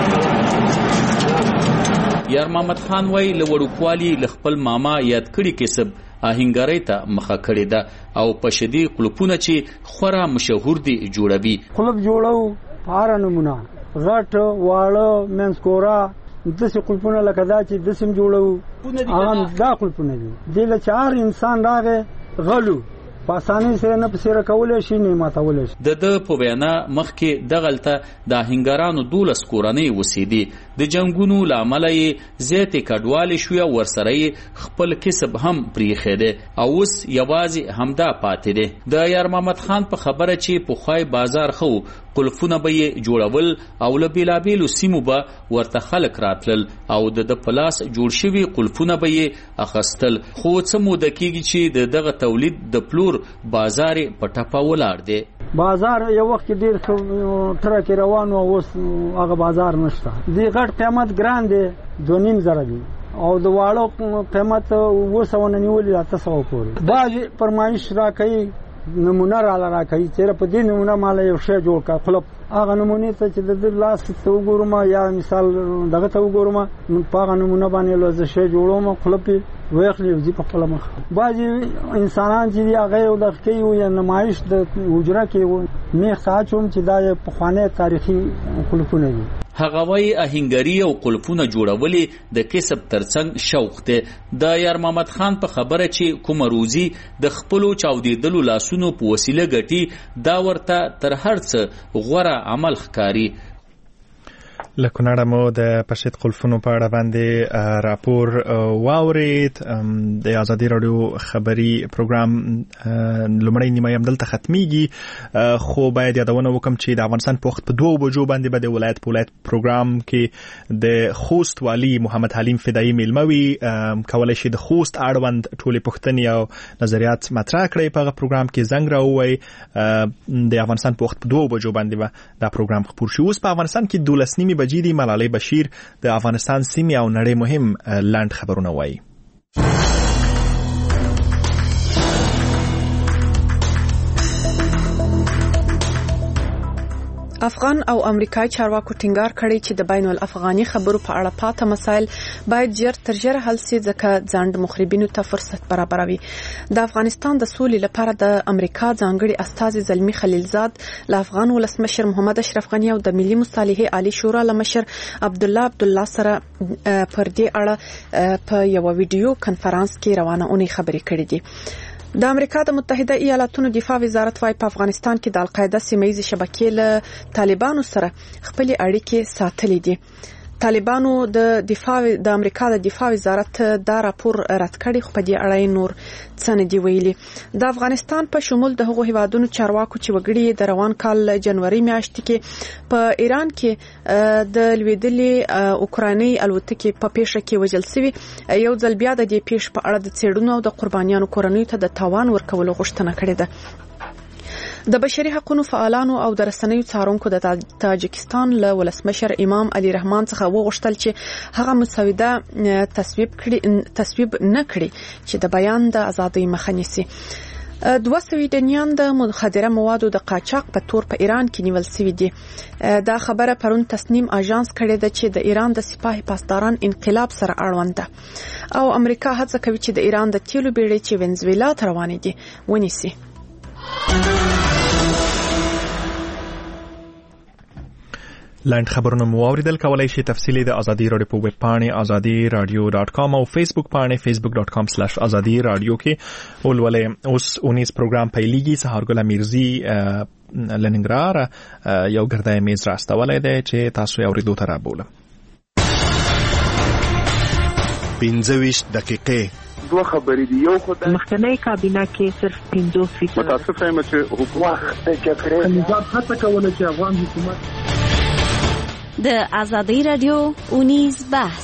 یار محمد خان وای له وړوکوالي له خپل ماما یاد کړي کسب آهنګرۍ ته مخه کړې ده او په شدي قلپونه چې خورا مشهور دي جوړوي. قلب جوړو هر نمونه غټ واړه منسکورا داسې قلپونه لکه دا چې دسم جوړو هغه دا قلپونه دي. دې له چې هر انسان راغی غلو په اسانۍ سره نه پسې راکولی شي نه ماتولی شي. د په وینا مخکې دغلته د آهنګرانو 12 کورنۍ اوسېدې. د جنګونو له امله یې زیاتې کډوالې شوې او ورسره یې خپل کسب هم پرېښی دی او اوس یوازې همدا پاتې دی. د یار محمد خان په خبره چې پخوای بازار ښه قلفونه به یې جوړول او له بېلابېلو سیمو به ورته خلک راتلل او د پلاس جوړ شوي قلفونه به یې اخیستل. خو څه موده کېږي چې د دغه تولید د پلور بازار په ټپه ولاړ دی. بازار یو وخت ډیر تر کې روان او اوس هغه بازار نشته. دی غټ قیمت ګران دی 2.5 دی او د واړو قیمت 200 نیولې 800 پورې. باج فرمایش را کوي نمونه را کوي چې په دې نمونه مال یو شی جوړ کا خپل هغه نمونه ته چې د لاس ته وګورم یا مثال دغه ته وګورم په هغه نمونه باندې لږ شی جوړوم خپل ویخلی وزي په خپل مخ. باجی انسانان چې هغه یو د کوي یا نمایش د وجره کې میخ ساچوم چې دا په خوانه تاریخي قلفونه دي. هغه وای آهنګری او قلفونه جوړولې د کسب ترڅنګ شوق دی. د یار محمد خان په خبره چې کوم روزي د خپلو چاودیدلو لاسونو په وسیله ګټي دا ورته تر هر څه غوره عمل ښکاري. له کونړه مو د پشت قلفونو په اړه باندې راپور واورید. د ازادي رادیو خبري پروګرام لومړی نیمه هم دلته ختميږي، خو باید یادونه وکم چې د افغانستان په وخت په 2 بجو باندې به د ولایت په ولایت پروګرام کې د خوست والی محمد حلیم فدایی میلموي کولای شي د خوست اړوند ټولې پوښتنې او نظریات مطرح کړي په پروګرام کې زنګ راووي. د افغانستان په وخت په 2 بجو باندې به دا پروګرام خپور شي. اوس په افغانستان کې 12 بجې دي. ملالۍ بشیر د افغانستان سیمې او نړۍ مهم لاند خبرونه وایي. افغان او امریکایي چارواکو ټینګار کړی چې د بین الافغاني خبرو په اړه پاته مسایل باید ژر تر ژره حل شي ځکه ځانډ مخربینو ته فرصت برابروي. د افغانستان د سولې لپاره د امریکا ځانګړي استازي زلمی خلیلزاد له افغان ولسمشر محمد اشرف غنی او د ملي مصالحې عالی شورا لمشر عبدالله سره پر دې اړه په یو ویډیو کانفرنس کې روانه اونۍ خبرې کړې دي. د امریکا د متحده ایالاتونو دفاع وزارت وايي په افغانستان کې د القاعده سیمه‌یزې شبکې له طالبانو سره خپل اړیکې ساتلې دي. طالبانو د امریکا د دفاع وزارت دا راپور رد کړی، خو په دې اړه نور څه نه دی ویلي. د افغانستان په شمول د هغو هیوادونو چارواکو چې وګړي د روان کال جنوري میاشتې کې په ایران کې د لویدلې اوکراني الوتکې په پیښه کې وژل شوي یو ځل بیا د دې پیښې په اړه د څېړنو او د قربانیانو کورنیو ته د تاوان ورکولو غوښتنه کړې ده. د بشري حقوقو فعالانو او د رسنیو څارونکو د تاجکستان له ولسمشر امام علي رحمان څخه وغوښتل چې هغه مسوده تصویب نه کړي چې د بیان د ازادۍ مخه نیسي. 2 سویډنیان د مخدره موادو د قاچاق په تور په ایران کې نیول شوي دي. دا خبره پرون تسنیم اژانس کړې ده چې د ایران د سپاه پاسداران انقلاب سره اړوند ده او امریکا هڅه کوي چې د ایران د تیلو بیړۍ چې وینزویلا ته روانې دي ونیسي. لاند خبرونه مو اوریدل. کولای شئ تفصیلی د ازادي رادیو په ویب پاڼې azadiradio.com او فیسبوک پاڼې facebook.com/azadiradio کې ولولئ. اوس اونیز پروګرام پیلېږي. سهارګل میرزي لننګرهار یو ګردای میز راستولای دی چې تاسو یې اوریدو ته رابولم. 25 دقیقې دوه خبرې دي. یو خدای مخکنی کابینه کې صرف 50% متاسف یم چې حکومت د جګړې نظام هڅه کوله چې افغان حکومت د ازادي رادیو اونیز بحث.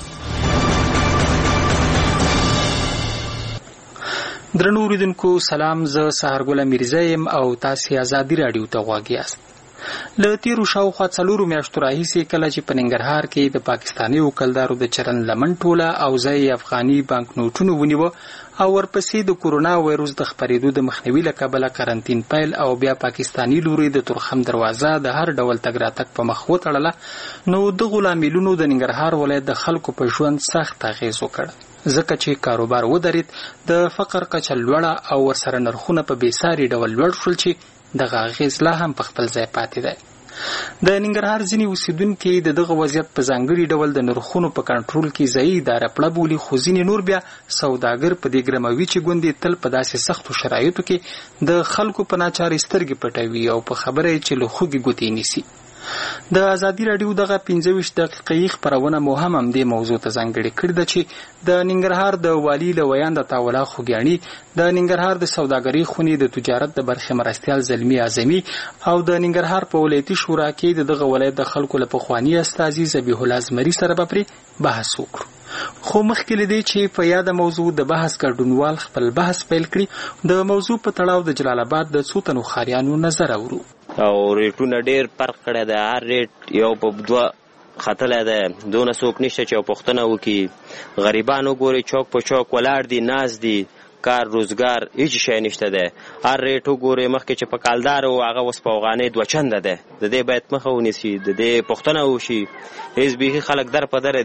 درنو اوریدونکو سلام، زه سهارګل میرزا یم او تاسو ازادي رادیو ته غوږ یاست. له تیرو شاوخوا 4 میاشتو راهیسې کله چې په ننګرهار کې د پاکستاني وکیلدارو د چرن لمن ټوله او ځای افغاني بانک نوټونو ونیوه او ورپسې د کورونا وایروس د خپرېدو د مخنیوي له کبله قرنطین پیل او بیا پاکستاني لوري د تورخم دروازه د هر ډول تګ راتګ په مخ وتړله، نو دغو لاملونو د ننګرهار ولایت د خلکو په ژوند سخت اغېز وکړ، ځکه چې کاروبار ودرید، د فقر کچه لوړه او ورسره نرخونه په بېساري ډول لوړ شول چې دغه اغېز لا هم په خپل ځای پاتې دی. د ننګرهار ځینې اوسیدونکي د دغه وضعیت په ځانګړي ډول د نرخونو په کنټرول کې ځایي اداره پړه بولي، خو ځینې نور بیا سوداګر په دې ګرموي چې ګوندې تل په داسې سختو شرایطو کې د خلکو په ناچارۍ سترګې پټوي او په خبره یې چې له خوږې ګوتې نیسي. د ازادي رادیو دغه 25 دقیقې خبرونه مو هم همدې موضوع ته ځانګړې کړې ده چې د ننګرهار د والي له ویان د تاولا خوږیاڼي، د ننګرهار د سوداګرۍ خونې د تجارت د برخې مرستیال زلمی اعظمي او د ننګرهار په ولایتي شورا کې دغه ولایت د خلکو له پخواني استازي ذبیح الله زمري سره به پرې بحث وکړو. خو مخکې له دې چې په یاده موضوع د بحث ګډونوال خپل بحث پیل کړي، د موضوع په تړاو د جلال آباد د څو تنو ښاریانو نظر اورو. او ریټونه ډېر فرق کړی دی، هر ریټ یو په 2 ختلی دی، دونه څوک نشته چې یو پوښتنه وکړي. غریبان وګورئ چوک په چوک ولاړ دي، ناست دي، کار روزګار هیڅ شی نشته دی. هر ریټ وګورئ مخکې چې په کالدار و هغه اوس په افغانۍ 2 چنده دی. د دې باید مخه ونیسي، د دې پوښتنه وشي. هېڅ بیخي خلک در په دره دي.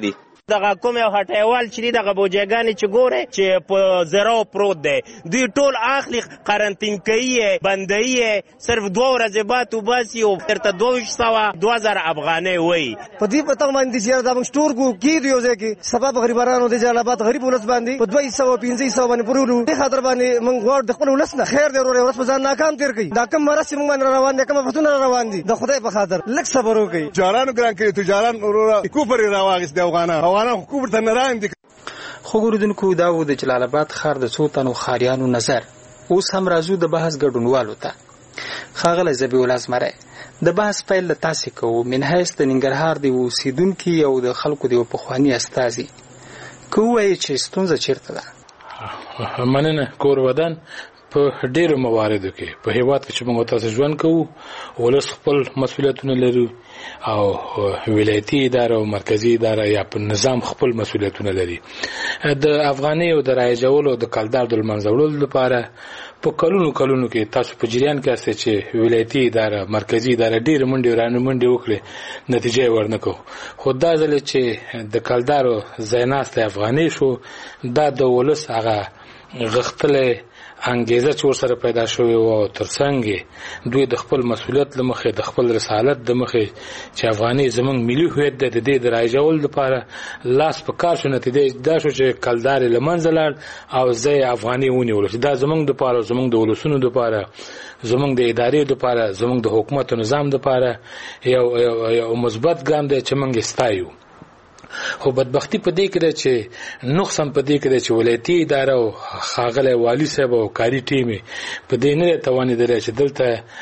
دغه کوم یو هټیوال چې دی دغه بوجیګانې چې ګورې چې په زراو پروت دی دوی ټول اخلي قرنطین کوي بندوي صرف 2 ورځې بعد وباسي او ورته 2000 افغانۍ وایي په دې پته باندې چې دا موږ سټور کو کیږي یو ځای کې سبب غریبانو د جلابات غریب ولس باندې په 200 باندې پرولو په خاطر باندې موږ غواړو د خپل ولس نه خیر دی ورور ورس په ځان ناکام تیر کړي دا کوم مرسته موږ باندې روان دي کوم فتونه روان دي د خدای په خاطر لک صبر وکړي جارانو ګران کړي تجاران ورور کوپر راواغس دی افغانان حکومت ته نه راندي خو ګوردونکو دا و د جلال آباد ښار د څو تنو ښاریانو نظر اوس هم راځو د بحث ګډونوالو ته ښاغلی ذبیح الله زمری د بحث پیل له تاسې کوو من حیث د ننګرهار د اوسیدونکي او د خلکو د یو پخواني استازي که ووایي چې ستونزه چیرته ده مننه کور ودان په ډیرو مواردو کې په هیواد کې چې موږ تاسو ژوند کوو ولس خپل مسؤلیتونه لري او ولایتي اداره او مرکزی اداره یا په نظام خپل مسؤلیتونه لري د افغاني او د رایجولو د کلدار د منځوړلو لپاره په کلونو کې تاسو په جریان کې استه چې ولایتي اداره مرکزی اداره ډیر منډي وکړي نتیجه ورنکو خو دا ځل چې د کلدارو زیناست افغاني شو دا د ولس هغه غختله انګیزه چې ورسره پیدا شوی او ترڅنګ دوی د خپل مسؤلیت لمخې د خپل رسالت د مخې چې افغاني زمونږ ملي هویت د دې د راځول لپاره لاس په کار شو نتیجه دا شو چې کلدار لمنځلار او زه افغاني ونیول دا زمونږ د لپاره زمونږ د ولسونو د لپاره زمونږ د ادارې د لپاره زمونږ د حکومت او نظام د لپاره یو مثبت ګام دی چې موږ ستایو خو بدبختی په دې کې ده چې نقص هم په دې کې ده چې ولایتي اداره او ښاغلی والي صاحب او کاري ټیم په دې نه توانېدلی چې دلته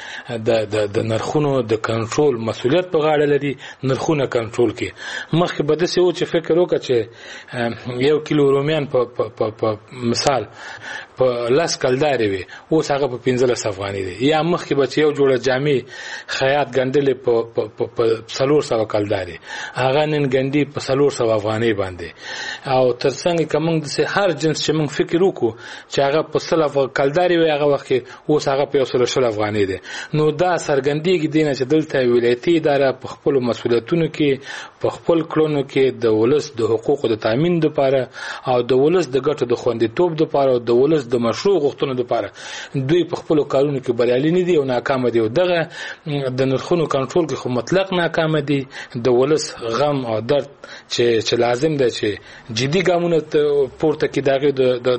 د نرخونو د کنټرول مسؤلیت په غاړه لري نرخونه کنټرول کړي مخکې به داسې و چې فکر وکړه چې 1 کیلو رومیان په مثال په 10 کلدارې وي اوس هغه په 15 افغانۍ دی یا مخکې به چې یو جوړه جامې خیاط ګنډلې په 400 کلدارې هغه نن ګنډي په 400 افغانۍ باندې او ترڅنګ کوم د هر جنس چې موږ فکر وکړو چې هغه په 100 کلدارې وي هغه وخت اوس هغه په 100 افغانۍ دی نو دا سرګندېږي دینه چې دلته ولایتي اداره په خپل مسؤلیتونو کې په خپل کړنو کې د ولس د حقوقو د تامین لپاره او د ولس د ګټو د خوندیتوب لپاره او د ولس د مشروع غوښتنو لپاره دوی په خپل کارونو کې بریالي نه دي او ناکام دي او دغه د نرخونو کنټرول کې خو مطلق ناکام دي د ولس غم او درد چې لازم ده چې جدي ګامونه پورته کې دغه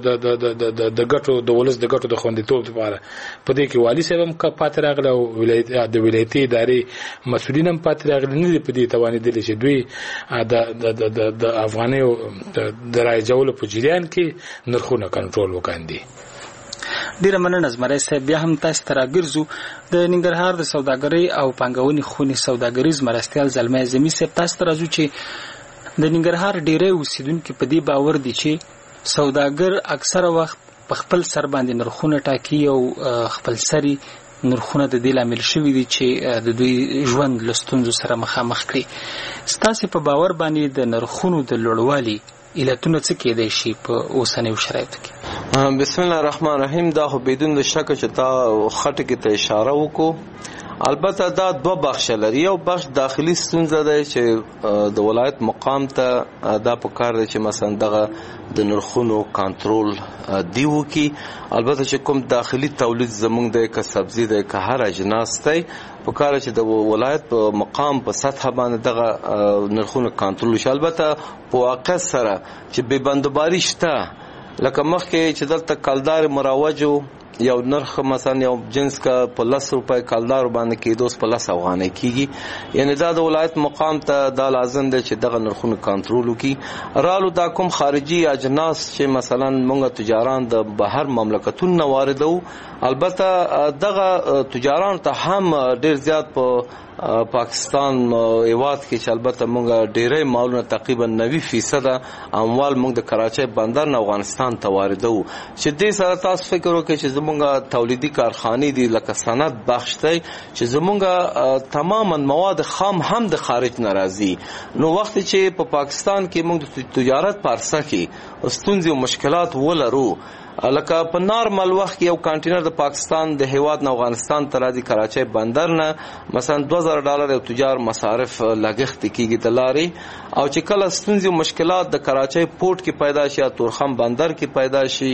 د ګټو د ولس د ګټو د خوندیتوب لپاره په دې کې والي صاحب هم پاتې راغله او د ولایتي ادارې مسؤلین هم پاتې راغلي نه دي په دې توانېدلي چې دوی د افغانیو د رایجولو په جریان کې نرخونه کنټرول وکړي ډیره مننه زمری صاحب بیا هم تاسو ته راګرځو د ننګرهار د سوداګرۍ او پانګونې خونې سوداګریز مرستیال زلمی زمي صاحب تاسو ته راځو چې د ننګرهار ډیره اوسیدونکو په دې باور دي چې سوداګر اکثره وخت په خپل سر باندې نرخونه ټاکي او خپل سری نرخونه د دې لامل شوي دي چې د دوی ژوند له ستونزو سره مخامخ کړي ستاسو په باور باندې د نرخونو د لوړوالي علتونه څه کېدای شي په اوسنیو شرایطو کې بسم الله الرحمن الرحیم دا خو بدون د شک چې تا خټه کې ته اشاره وکړو البته دا دوه بخش لري یو بخش داخلي ستونزه ده چې د ولایت مقام ته دا په کار دی چې مثلا دغه د نرخونو کنټرول دیو کی البته چې کوم داخلي تولید زمونږ د ک سبزی د ک هر اجناس دی په کار چې د ولایت په مقام په سطح باندې دغه نرخونو کنټرول شي البته په واقع سره چې به بندوباري شته لکه مخکې چې دلته کلدار مروجو یو نرخ مثلا یو جنس کا په 10 روپے کلدار باندې کې 2 افغانۍ کیږي یعنی دا د ولایت مقام ته دا لازم دی چې دغه نرخونه کنټرول وکړي رالو دا کوم خارجي اجناس چې مثلا موږ تجاران د بهر مملکتونو واردو البته دغه تجاران ته هم ډیر زیات په پاکستان ایواد کې چې البته موږ ډیره مالونه تقریبا 90% اموال موږ د کراچۍ بندر نه افغانستان ته واردو چې دې سره تاسو فکر وکړئ چې زموږ تولیدي کارخانې دي لکه صنعت بخش دی چې زموږ تماما مواد خام هم د خارج ناراضي نو وخت چې په پاکستان کې موږ د تجارت پارسه کې ستونزې او مشکلات ولرو لکه په نارمل وخت کې یو کانټینر د پاکستان د هیواد نه افغانستان ته راځي کراچۍ بندر نه مثلا $2000 یو تجار مصارف لګښت کیږي د لارې او چې کله ستونزې او مشکلات د کراچۍ پورت کې پیدا شي یا تورخم بندر کې پیدا شي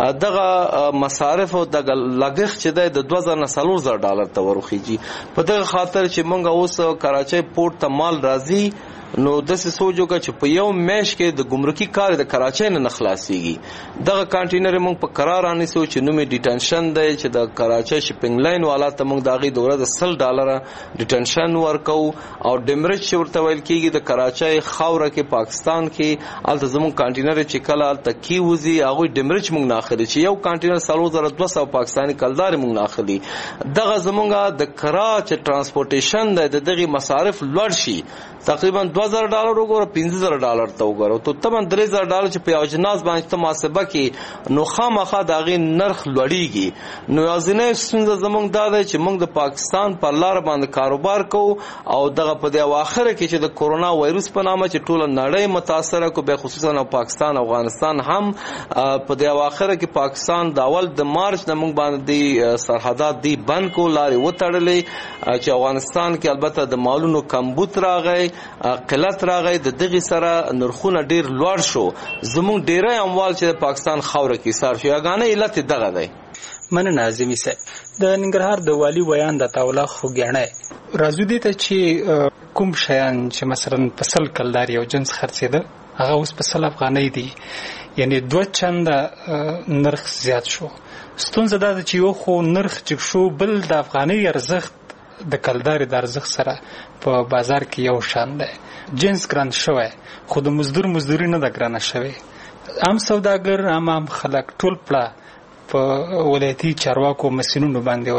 دغه مصارف او د لګښت چې د $2000 نه $4000 ته ورخیږي په دغه خاطر چې موږ اوس کراچۍ پورت ته مال راځي نو داسې سوچ وکړه چې په یو میاشت کې د ګمرکي کار د کراچۍ نه خلاصيږي دغه کانټینر موږ په قرار رانیسو چې نومې ډیټنشن دی چې د کراچۍ شپینګ لاین والا ته موږ دغه دوره د $100 ډیټنشن ورکو او ډیمریج چې ورته ویل کېږي د کراچۍ خاوره کې پاکستان کې الته زموږ کانټینر چې کله الته کی وزي هغه ډیمریج موږ نه اخلي چې یو کانټینر $4200 پاکستاني کلدار موږ نه اخلي دغه زموږه د کراچۍ ترانسپورټیشن د دغه مصارف لوړ شي تقریبا $2000 وګوره $15000 ته وګوره ته تمن $3000 چې په اجناس باندې ته محاسبه کې نو خامخا دغه نرخ لوړیږي نو ازنه څنګه زمونږ دا دی چې موږ د پاکستان په لار باندې کاروبار کوو او دغه په د اواخره کې چې د کورونا وایروس په نامه چې ټول نړۍ متاثره کو به خصوصا پاکستان افغانستان هم په د اواخره کې پاکستان د اول د مارچ د موږ باندې سرحدات دی بند کو لارې وتړلې چې افغانستان کې البته د مالونو کمبود راغی قلت راغی د دغه سره نرخونه ډیر لوړ شو زموږ ډیره اموال چې پاکستان خاوره کې سار شو یګانه علت دغه دی مننه ناظمي صاحب د ننګرهار د والی ویان د تاوله خوګیانه راځو دي ته چې کوم شیان چې مثلا په 100 کلدار یو جنس خرڅېده هغه اوس په $100 دی یعنی 2 چنده نرخ زیات شو ستونزه دا چې یو خو نرخ چې شو بل د افغاني ارزښت د کلدار د ارزښت سره په بازار کې یو شان دی جنس ګران شوی خو د مزدوري نه د ګرانه شوی عام سوداګر عام خلک ټول پړه په ولایتي چارواکو مسینونو باندې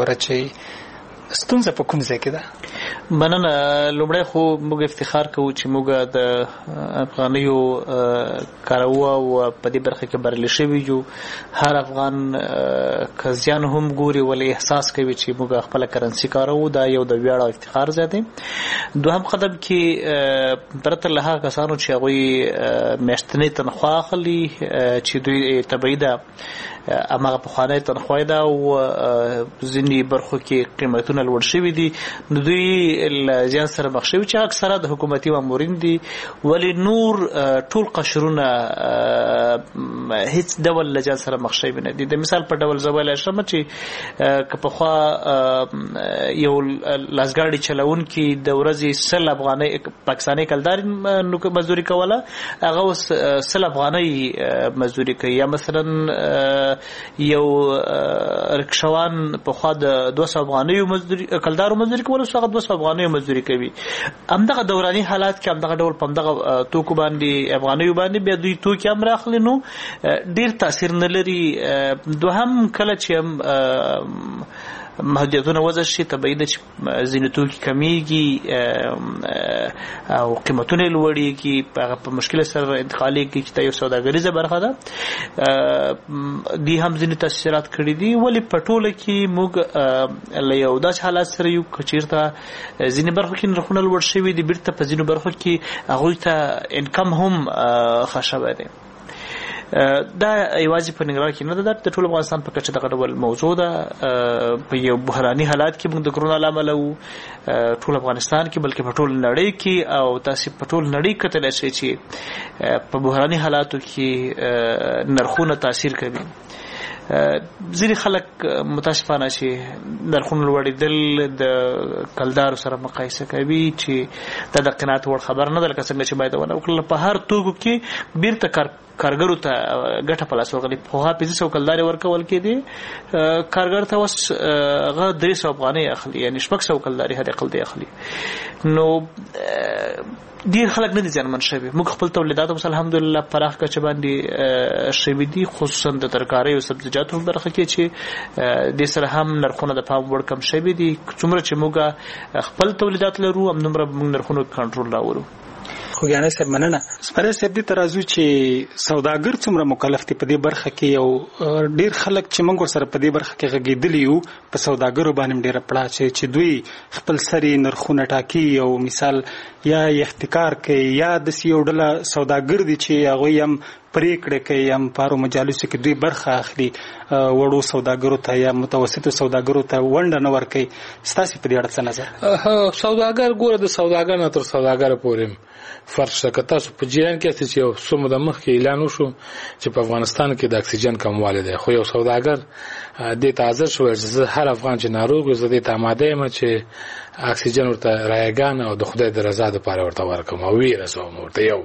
ورچي ستونزه په کوم ځای کې ده مننه لومړی خو موږ افتخار کوو چې موږ د افغانیو کارو او په دې برخه کې بریالي شوي یو هر افغان کزیان هم ګوري ولې احساس کوي چې موږ خپل کرنسي کارو دا یو د ویاړ او افتخار زیاته دوهم قدم کې پرته له هغه کسانو چې هغوی میاشتنۍ تنخواه اخلي چې دوی تبعید امغه په خانه تنخواه ده او ځینې برخو کې قیمتونه لوړ شوي دي نو دوی زیان سره مخ شوي چې اکثره د حکومتي مامورین دي ولی نور ټول قشرونه هیڅ ډول لجان سره مخ شوي نه دي د مثال په ډول زوال شمه چې که په خوا یو لاسګاډي چلون کې د ورځې $100 پاکستاني کلدار نو مزدوري کوله هغه اوس $100 مزدوري کوي یا مثلا یو رکشوان په خوا د $200 مزدوري کلدار مزدوري کول سو هغه $200 مزدوري کوي همدغه دوراني حالات کې همدغه ډول پمدغه توکو باندې افغانیو باندې به دوی توکي هم راخلي نو ډیر تاثیر نه لري دوهم کله چې محدودیتونه وضع شي طبیعي ده چې ځینې توکي کمیږي او قیمتونه لوړېږي په مشکل سره انتقالېږي چې دا یو سوداګریزه برخه ده دي هم ځینې تاثیرات کړي دي ولې په ټوله کې موږ له یو داسې حالات سره یو که چېرته ځینې برخو کې نرخونه لوړ شوي دي بیرته په ځینو برخو کې هغوی ته انکم هم ښه شوی دی دا یوازې په ننګرهار کې نه ده د ټول افغانستان په کچه دغه ډول موضوع ده په یو بحراني حالات کې موږ د کرونا له امله ټول افغانستان کې بلکې په ټول نړۍ کې او تاسې په ټول نړۍ کتلی شئ چې په بحراني حالاتو کې نرخونه تاثیر کوي ځینې خلک متاسفانه چې نرخونه لوړېدل د کلدارو سره مقایسه کوي چې دا د قناعت وړ خبر نه ده لکه څنګه چې باید ونه وکړل په هر توکو کې بیرته کارګرو ته ګټه په لاس ورغلي پخوا 500 کلدارې ورکول کېدې کارګر ته اوس هغه $300 اخلي یعنې 600 کلدارې حد اقل دی اخلي نو ډیر خلک نه دي ځانمن شوي موږ خپل تولیدات اوس الحمدلله پراخ کچه باندې شوي دي خصوصا د ترکارۍ او سبزیجاتو په برخه کې چې د سره هم نرخونه د پام وړ کم شوي دي څومره چې موږ خپل تولیدات لرو همدومره موږ نرخونو کنټرول راوړو خوګیانه صاحب مننه سپاره صاحب دې ترازو چې سوداګر څومره مکلف دي په دې برخه کې یو ډیر خلک چې موږ سره په دې برخه کې غږیدلی یو په سوداګرو باندې ډیر پړه چې دوی خپل سری نرخونه ټاکي او مثال یا احتکار کوي یا د یو ډله سوداګر دي چې هغه هم پریکړه کوي هم په مجالسو کې دوی برخه اخلي وړو سوداګرو ته یا متوسطو سوداګرو ته ونډه نه ورکوي ستاسو په دې اړه څه نظر سوداګر ګوره د سوداګر نه تر سوداګر پورې فرق شته که تاسو په جریان کې چې یو څو موده مخکې اعلان وشو چې په افغانستان کې د اکسیجن کموالی دی خو یو سوداګر دې ته حاضر شو چې هر افغان چې ناروغ وي زه دې ته آماده یم چې اکسیجن ورته رایګان او د خدای د رضا دپاره ورته ورکړم او ویې رسوم ورته یو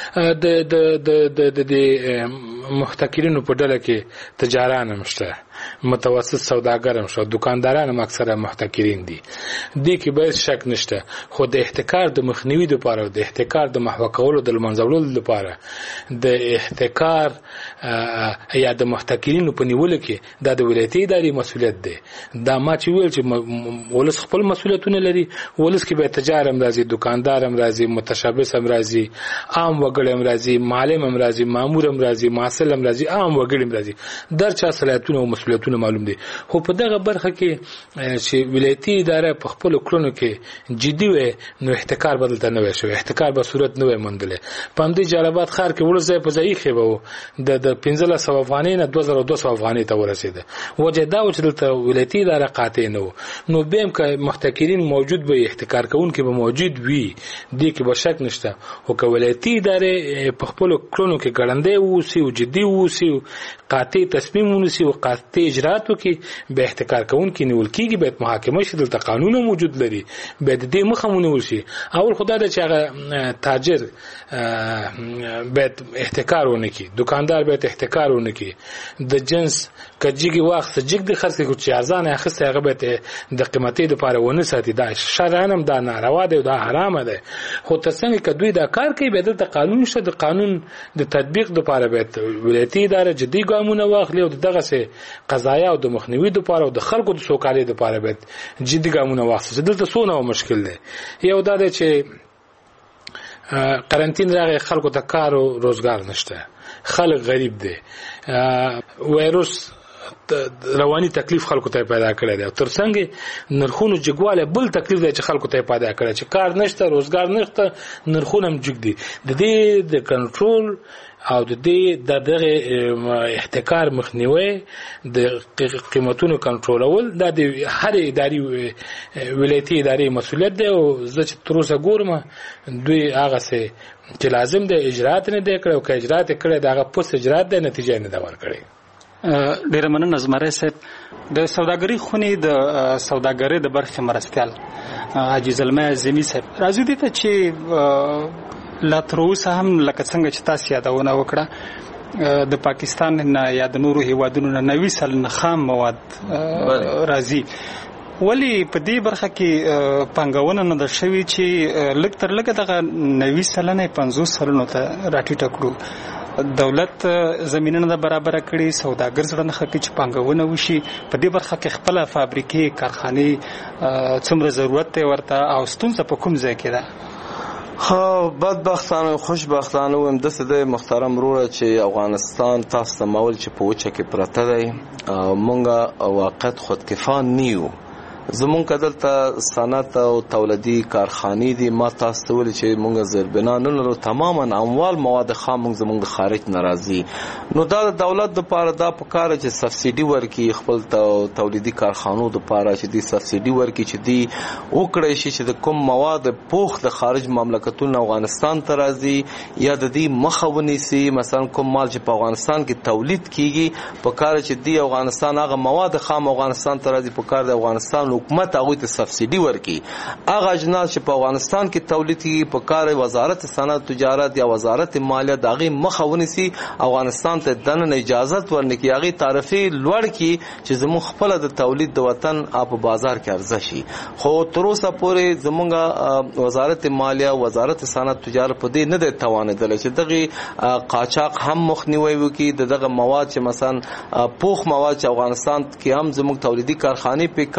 د محتکرینو په ډله کې تجاران هم شته متوسط سوداګر هم شته دکانداران هم اکثره محتکرین دي دې کې باید شک نشته خو د احتکار د مخنیوي دپاره د احتکار د محوه کولو د منځولو لپاره د احتکار یا د محتکرینو په نیولو کې دا د ولایتي ادارې مسؤلیت دی دا ما چې ویل چې ولس خپل مسؤلیتونه لري ولس کې به تجار هم راځي دکاندار هم راځي متشبث هم راځي عام وګړي هم راځي معلم هم راځي مامور هم راځي محصل هم راځي عام وګړي هم راځي در چا صلاحیتونه او مسؤلیتونه معلوم دي خو په دغه برخه کې چې ولایتي اداره په خپل کړنو کې جدي وي نو احتکار بدل ته نه وي شو احتکار به صورت نه وي مندله په همدې جلالاباد ښار کې ورځي په ځای کې وو د 1500 افغانۍ نه 2200 افغانۍ ته ورسېده وجه دا و چې دلته ولایتي اداره قاطع نه نو بهم که محتکرین موجود به احتکار کوونکي به موجود وي دې کې به شک نشته او که ولایتي اداره په خپل کړنو کې ګړندې ووسي او جدي ووسي قاطع تصمیم ونیسي او قاطع اجرات وکړي به احتکار کوونکي نیول کېږي باید محاکمه شي دلته قانون موجود لري باید دې مخه ونیول شي اول خدای د چې هغه تاجر باید احتکار ونه کړي دکاندار باید احتکار ونه کړي د جنس کجیږي وخت جګ د خرڅ کې چې ارزان اخیسته هغه باید د قیمتي لپاره ونه ساتي دا شرعاً هم دا ناروا دی دا حرام دی خو ترڅنګ کې دوی دا کار کوي به د قانون شته د قانون د تطبیق لپاره باید ولایتي اداره جدي ګامونه واخلي او دغه سه قضایا او د مخنیوي لپاره او د خلکو د سوکالۍ لپاره باید جدي ګامونه واخلي دلته څونه مشکل دی یو دا دی چې قرنطین راغی خلکو ته کار او روزګار نشته خلک غریب دي وایروس رواني تکلیف خلکو ته پیدا کړی دی ترڅنګ نرخونو جګواله بل تکلیف دی چې خلکو ته پیدا کړی چې کار نشته روزګار نشته نرخونه هم جګ دي د دې د کنټرول او د دې دغه احتکار مخنیوي د قیمتونو کنټرولول د هر اداري ولایتي ادارې مسؤلیت دی او زه چې تر اوسه ګورم دوی هغه څه چې لازم دی اجرات نه دی کړی او که اجرات کړی دغه پوس اجرات دی نتیجه نه دی ورکړی ډیره مننه زمری صاحب د سوداګرۍ خونې د سوداګرۍ د برخې مرستیال حاجي زلمه اعظمي صاحب راځي دي ته چې لا تر اوسه هم لکه څنګه چې تاسو یادونه وکړه د پاکستان نه یا د نورو هیوادونو نه 90 سلنه خام مواد راځي ولی په دې برخه کې پنګونه نه د شوی چې لږ تر لږه دغه 90 سلنه 50 سلنه ته راټیټه کړو دولت زمینه برابر کړي سوداګر سره نه خپې چې پنګونه وشي په دې برخه کې خپل فابریکې کارخانه څومره ضرورت دی ورته او ستونزه په کوم ځای کې ده خو بدبختانه خوشبختانه ویم د سده محترم وروره چې افغانستان تاسو ته مول چې په وچه کې پرته دی مونږه واقعیت خودکفان نیو زمونږ دلته صنعت او تولیدي کارخانې دي ما تاسو ته ویل چې مونږ زربنا نه لرو تماما اموال مواد خام مونږ زمونږ د خارج ناراضي نو دا د دولت لپاره دا پکاره چې سبسيډي ورکړي خپل تولیدي کارخانو لپاره چې دي سبسيډي ورکړي چې دي وکړي چې د کوم مواد پوخ د خارج مملکتونو افغانستان ته راځي یا د دې مخاوني سي مثلا کوم مال چې په افغانستان کې تولید کیږي پکاره چې دي افغانستان هغه مواد خام افغانستان ته راځي پکاره د افغانستان حکومت هغه ته سبسيډي ورکړي هغه اجناس چې په افغانستان کې تولید کیږي په کار وزارت صنعت تجارت یا وزارت مالیه دغه مخاوني سي افغانستان ته دنه اجازه ورنکي هغه تعرفي لوړ کی چې زموږ خپل د تولید د وطن په بازار کې عرضه شي خو تر اوسه پورې زموږ وزارت مالیه وزارت صنعت تجارت په دې نه د توانیدل چې دغه قاچاق هم مخنیوي وکي دغه مواد چې مثلا پوخ مواد چې افغانستان کې هم زموږ تولیدي کارخانه په کار کې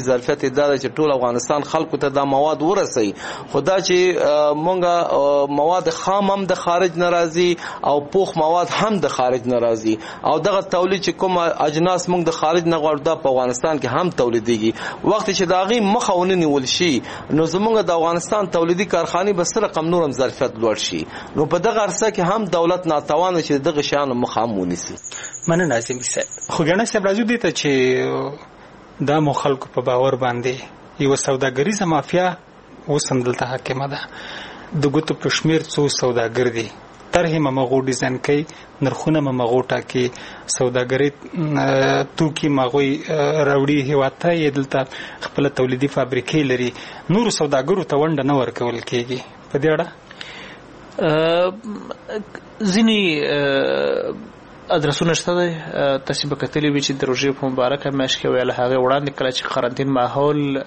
ظرفیت دا چې ټول افغانستان خلکو ته دا مواد ورسي، خدا چې مونږه مواد خام هم د خارج ناراضي او پوخ مواد هم د خارج ناراضي، او دغه تولید چې کوم اجناس مونږ د خارج نه غواړو دا په افغانستان کې هم تولیدېږي. وخت چې دا غي مخه ونیول شي نو زمونږ د افغانستان تولیدي کارخانه به سره کم نورم ظرفیت لوړ شي، نو په دغه عرصه کې هم دولت ناتوان چې دغه شان مخام ونیسي. مننه ناظم صاحب. خو ګڼه صاحب راځو دي ته چې دا مو خلکو په باور باندې یو سوداګریزه مافیا اوس هم دلته حاکمه ده، د ګوتو په شمیر څو سوداګر دي، طرحې مغو ډیزاین کوي، نرخونه مغو ټاکي، سوداګري توکي مغوي راوړي هیواد ته، یې دلته خپل تولیدي فابریکې لري، نور سوداګرو ته ونډه نه ورکول کېږي. په دې اړه ځینې ادرسونه شته دی، تاسو به کتلی وي چې د روژې په مبارکه میاشت کې ویل هغه وړاندې کله چې قرنطین ماحول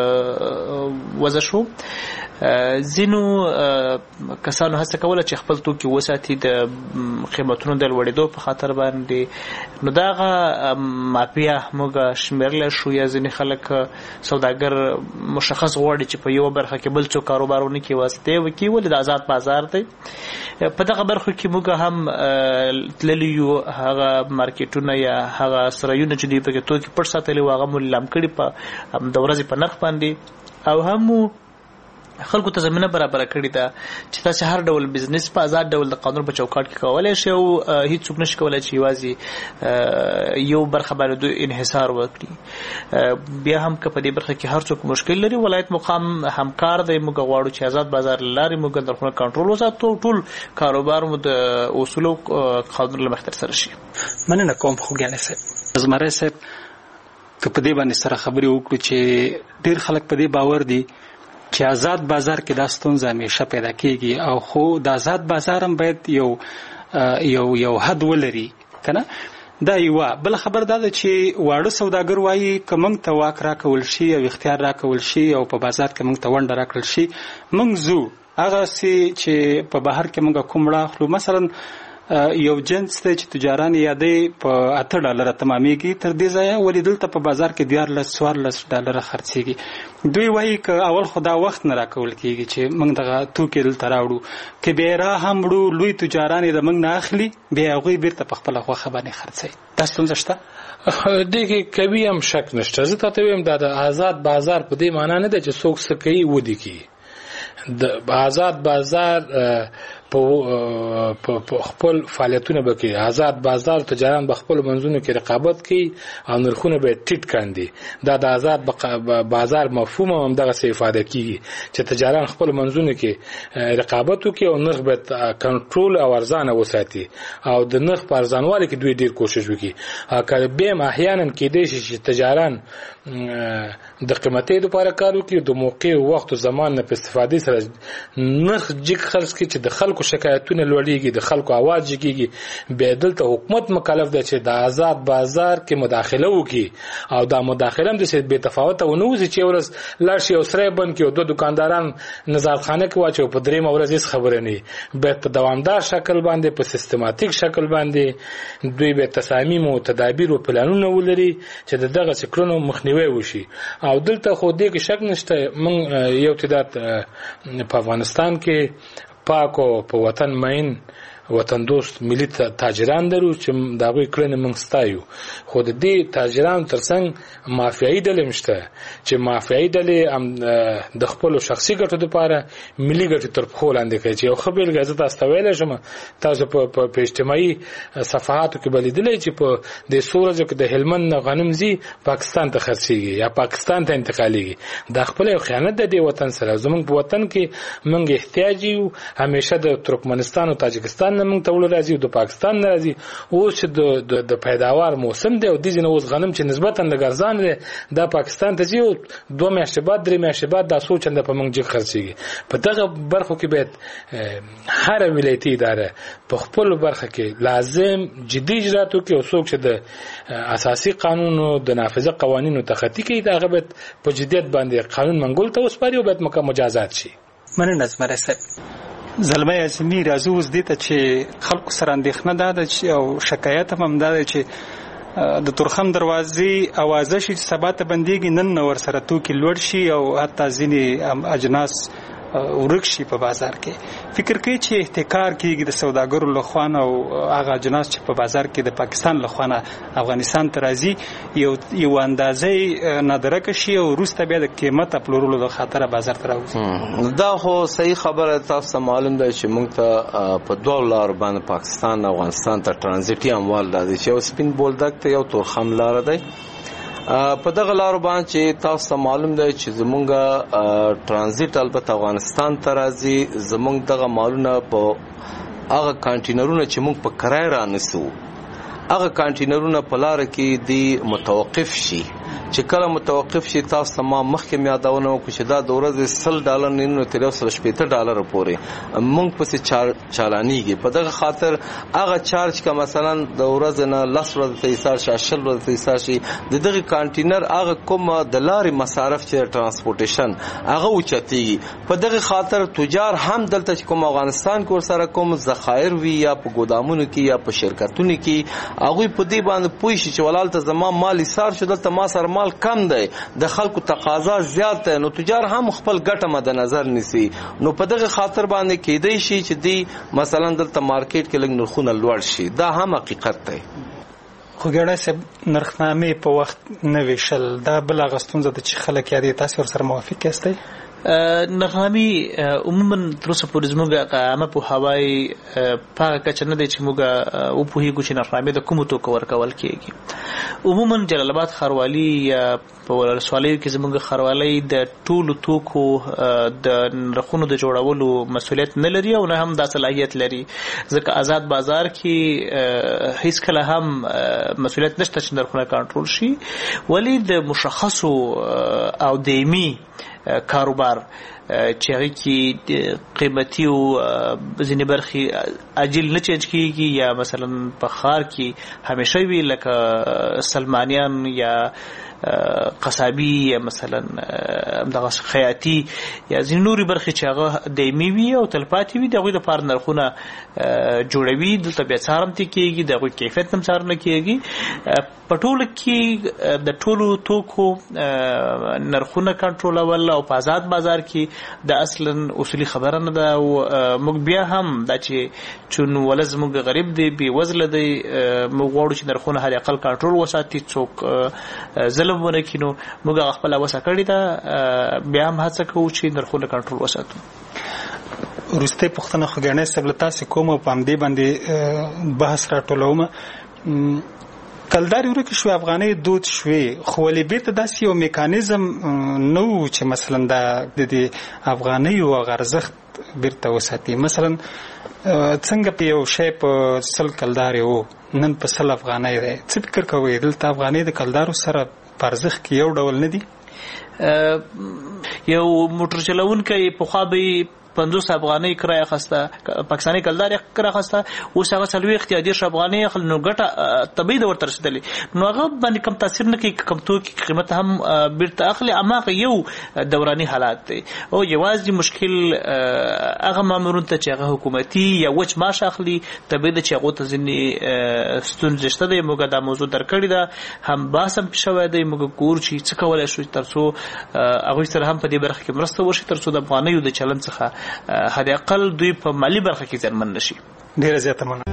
وضع شو، ځینو کسانو هڅه کوله چې خپل توکي وساتي د قیمتونو د لوړېدو په خاطر باندې، نو دغه مافیا موږ شمیرلی شو، یا ځینې خلک سوداګر مشخص غواړي چې په یو برخه کې بل څوک کاروبار ونه کړي، واسطې وکړي، ولې د آزاد بازار دی. په دغه برخو کې موږ هم تللی یو، هغه مارکیټونه یا هغه سرایونه چې دوی پکې توکي پټ ساتلي وو هغه مو لیلام کړي په د ورځې په نرخ باندې، او هم خلکو ته زمینه برابر کړې ده چې تاسو هر ډول بزنس په آزاد ډول د قانون په چوکاټ کې کولای شئ، او هیڅ څوک نشي کولای چې یوازې یو برخه باندې انحصار وکړي. بیا هم که په دې برخه کې هر څوک مشکل لري، ولایت مقام همکار دی، موږ غواړو چې آزاد بازار لاري موږ نرخونه کنټرول وساتو، ټول کاروبار مو د اصول او قانون له مخې ترسره شي. مننه کوم. خو ګڼه صاحب زمره صاحب که په دې باندې سره خبرې وکړو چې ډېر خلک په دې باور دي چې آزاد بازار کې دا ستونزه همیشه پیدا کیږي، او خو د آزاد بازار هم باید یو حد ولري کنه. دا یو بل خبر دا چې واړه سوداګر وایي که موږ ته واک راکول شي او اختیار راکول شي او په بازار کې موږ ته ونډه راکړل شي، موږ زو هغه سي چې په بهر کې موږ کوم راخلو. مثلا یو جنس ته چې تجاران یادې په $8 تمامېږي، تر دې ځایه ولې دلته په بازار کې $14 خرڅېږي. دوی وایي که اول خو دا وخت نه راکول کېږي چې موږ دغه توکي دلته راوړو، که بیا را هم وړو لوی تجاران یې د موږ نه اخلي، بیا هغوی بیرته په خپله خوښه باندې خرڅوي. دا ستونزه شته؟ دې کې کوي هم شک نشته. زه تاته وایم دا د آزاد بازار په دې معنا نه ده چې څوک څه کوي ودې کوي. د آزاد بازار په خپل فعالیتونه بکې، آزاد بازار تجاران به خپل منځونو کې رقابت کوي او نرخونه به ټیټ کاندي. دا د آزاد بازار مفهوم هم دغه څه ifade کیږي چې تجاران خپل منځونو کې رقابت وکړي او نرخ به کنټرول او ارزانه وساتي، او د نرخ په ارزانوالي کې دوی ډیر کوشش وکړي. کله به احیانا کېدای شي چې تجاران د قیمتي لپاره کار وکړي، د موقع او وخت او زمان نه په استفادې سره نرخ جګ خرڅ کړي چې د خلکو شکایتونه لوړیږي، د خلکو आवाज جګیږي. به دلته حکومت مکلف دی چې د آزاد بازار کې مداخله وکړي، او دا مداخله هم د بې تفاوته ونوځي چې ورځ لاړ شي او سره بند کړي او دوه دکانداران نظارخانه کې واچو، په درېیمه ورځ هیڅ خبره نه وي. به په دوامدار شکل باندې، په سیستماتیک شکل باندې دوی به تصامیم او تدابیر او پلانونه ولري چې دغه څکرونو مخنیوي وشي. او دلته خو دې کې شک نشته، موږ یو تعداد په افغانستان کې پاک او په وطن مین وطن دوست ملي تاجران درو چې دا غوي کړنه موږ ستایو. خو د دې تاجرانو ترڅنګ مافیایي ډلې مشته چې مافیایي ډلې د خپل شخصي ګټو لپاره ملي ګټې تر پخو لاندې کوي. چې یو خبر غزه تاسو ویل شم، تاسو په اجتماعي صفحاتو کې بلیدلې چې په د سورج کې د هلمند غنم زی پاکستان ته خرڅيږي یا پاکستان ته انتقالېږي. دا خپل خیانت د دې وطن سره. زموږ په وطن کې موږ احتیاج یو همیشه د ترکمنستان او تاجکستان نه موږ ته ول راځي او د پاکستان نه راځي. اوس چې د پیداوار موسم دی او د ځینې اوس غنم چې نسبتا د ګرځان دی دا پاکستان ته ځي، 2 میاشتې بعد 3 میاشتې بعد دا سوچنده په موږ جګ خرڅيږي. په دغه برخو کې باید هر ولایتي اداره په خپل برخه کې لازم جدي اجرات وکړي، او څوک چې د اساسي قانونو د نافذه قوانینو تخطي کوي دا غبط په جديت باندې قانون منګول ته وسپاري او باید مجازات شي. مننه زمره صاحب. زلمه اعظمي راځو اوس دې ته چې خلکو سره اندېښنه ده چې او شکایت هم ده چې د تورخم دروازې اوازه شي چې سبا ته بندېږي، نن ور سره توکي لوړ شي او حتی ځینې اجناس ورک شي په بازار کې. فکر کوي چې احتکار کېږي د سوداګرو لخوا او هغه اجناس چې په بازار کې د پاکستان لخوا افغانستان ته راځي یو اندازې نادرکه شي او وروسته بیا د قیمت پلورلو د خاطره بازار ته راوځي. دا خو صحیح خبره، تاسو معلوم دی چې موږ ته په دوه لارو باندې پاکستان او افغانستان ته ترانزیټي اموال راځي، چې یو سپین بولدک ته یو تورخم لاره دی. په دغه لارو باندې چې تاسو معلوم دی چې زمونږ ترانزیت البته افغانستان ته راځي، زمونږ دغه مالونه په هغه کانټینرونه چې موږ په کرای رانیسو، هغه کانټینرونه په لاره کې دی متوقف شي. چې کله متوقف شي، تاسو ما مخکې یادونه وکړه چې دا د ورځې $100 نه تر $160 پورې موږ پسې چالانیږي. په دغه خاطر هغه چارج که مثلا د ورځې نه 10 ورځې ته ایسار شي، 10 ورځې ته ایسار شي، د دغه کانټینر هغه کوم د لارې مصارف چې ترانسپورټیشن هغه اوچتېږي. په دغه خاطر تجار هم دلته چې کوم افغانستان کې ورسره کوم ذخایر وي یا په ګودامونو کې یا په شرکتونو کې، هغوی په دې باندې پوه شي چې ولالته زما مال ایسار شو، دلته ما سره مال کم دی، د خلکو تقاضا زیات دی، نو تجار هم خپل ګټه مد نظر نیسي. نو په دغه خاطر باندې کېدای شي چې دی مثلا دلته مارکیټ کې لږ نرخونه لوړ شي. دا هم حقیقت دی. خو ګړی صاحب نرخنامې په وخت نه ویشل دا بل هغه ستونزه ده چې خلک یادوي. تاسو ورسره موافق یاستئ؟ نرخنامې عموما تر اوسه پورې زموږ عامه پوهاوی په هغه کچه نه دی چې موږ وپوهېږو چې نرخنامې د کومو توکو ورکول کېږي. عموما جلال آباد ښاروالي یا په ولسوالیو کې زموږ ښاروالۍ د ټولو توکو د نرخونو د جوړولو مسؤلیت نه لري او نه هم دا صلاحیت لري، ځکه آزاد بازار کې هیڅ کله هم مسؤلیت نشته چې نرخونه کنټرول شي. ولی د مشخصو او دایمي کاروبار چې هغه کې قیمتي او ځینې برخې عاجل نه چینج کیږي یا مثلا په ښار کې همیشه وي، لکه سلمانیان یا قصابي یا مثلا دغه خیاطي یا ځینې نورې برخې چې هغه دایمي وي او تلپاتې وي، د هغوی دپاره نرخونه جوړوي. دلته بیا څارنه کېږي، د هغوی کیفیت هم څارنه کېږي. په ټوله کې د ټولو توکو نرخونه کنټرولول او په آزاد بازار کې د اصلا اصولي خبره نه ده. او موږ بیا هم دا چې چون ولز موږ غریب دی، بې وزله دی، موږ غواړو چې نرخونه حد اقل کنټرول وساتي، څوک ظلم ونه کړي. نو موږ هغه خپله وسه کړې ده، بیا هم هڅه کوو چې نرخونه کنټرول وساتو. وروستۍ پوښتنه خو ګاڼې صاحب له تاسې کوم او په همدې باندې بحث راټولوم. کلدارې ورکې شوې، افغانۍ دود شوې، خو ولې بیرته داسې یو میکانیزم نه و چې مثلا د دې افغانیو هغه ارزښت بیرته وساتي. مثلا څنګه په یو شی په 100 کلدارې و، نن په 100 افغانۍ دی. څه فکر کوئ دلته افغانۍ د کلدارو سره په ارزښت کې یو ډول نه دي؟ یو موټر چلونکی پخوا به 50 افغانۍ کرایه اخیسته، پاکستاني کلدار یې کرایه اخیسته، اوس هغه 40 افغانۍ اخلي. نو ګټه طبیعي ده ورته رسېدلې، نو هغه باندې کم تاثیر نه کوي. کم توکي قیمت هم بیرته اخلي، هماغه یو دوراني حالات دی. او یوازې مشکل هغه مامورون ته چې هغه حکومتي یا وچ معاش اخلي، طبیعي ده چې هغو ته ځینې ستونزې شته دی. موږ دا موضوع در کړې ده، هم بحث هم شوی دی. موږ ګورو چې څه کولی شو تر څو هغوی سره هم په دې برخه کې مرسته وشي، تر څو د افغانیو د چلن څخه حد اقل دوی په مالی برخه کې زیانمن نشي. ډیره زیاته مننه.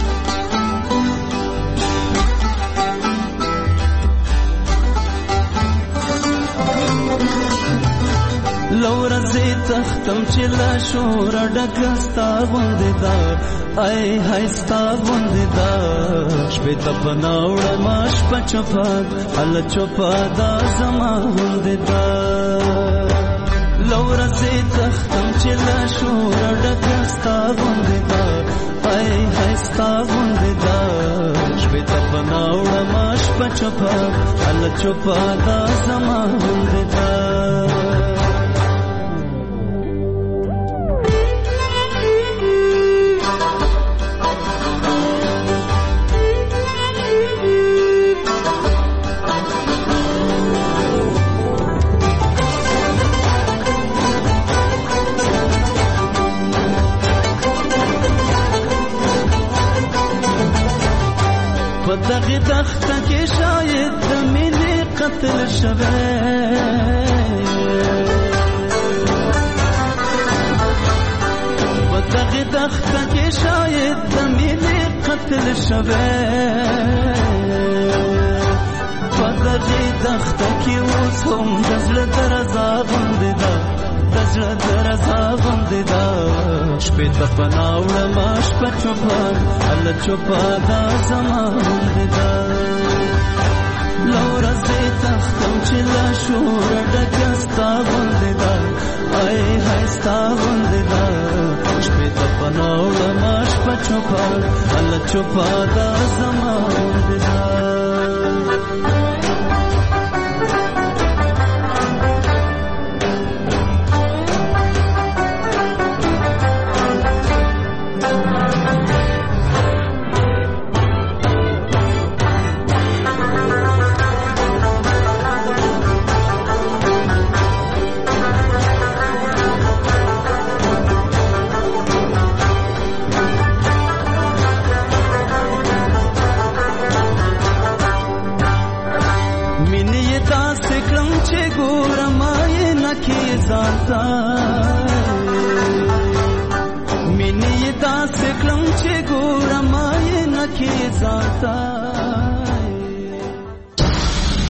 لورځې تختم چې لا شور ډکستا غوندې دا، ای هاي ستا غوندې دا، شپې ته بناوړه ما شپه چپه هله چوپه دا زما غوندې دا. لورځې تختم چې لا شور ډکستا غوندې دا، ای هاي ستا غوندې دا، شپې ته بناوړه ما شپه چپه هله چوپه دا زما غوندې دا. دغه تخته کې قتل شوه بدغه دخته کې شاید د مینې قتل شوه بدغه دخته کې اوس هم د زړه درزا غوندې ده د زړه درزا غوندې ده شپې ته پناه وړمه شپه چوپه هله چوپه دا زما غوندې ده له ورځې تختم چې له شوره ډکه ستا غوندې ده ای های ستا غوندې ده شپې ته پناه وړمه شپه چوپه هله چوپه دا زما غوندې ده مینې داسې کړم چې ګورم یې نه کې ځانته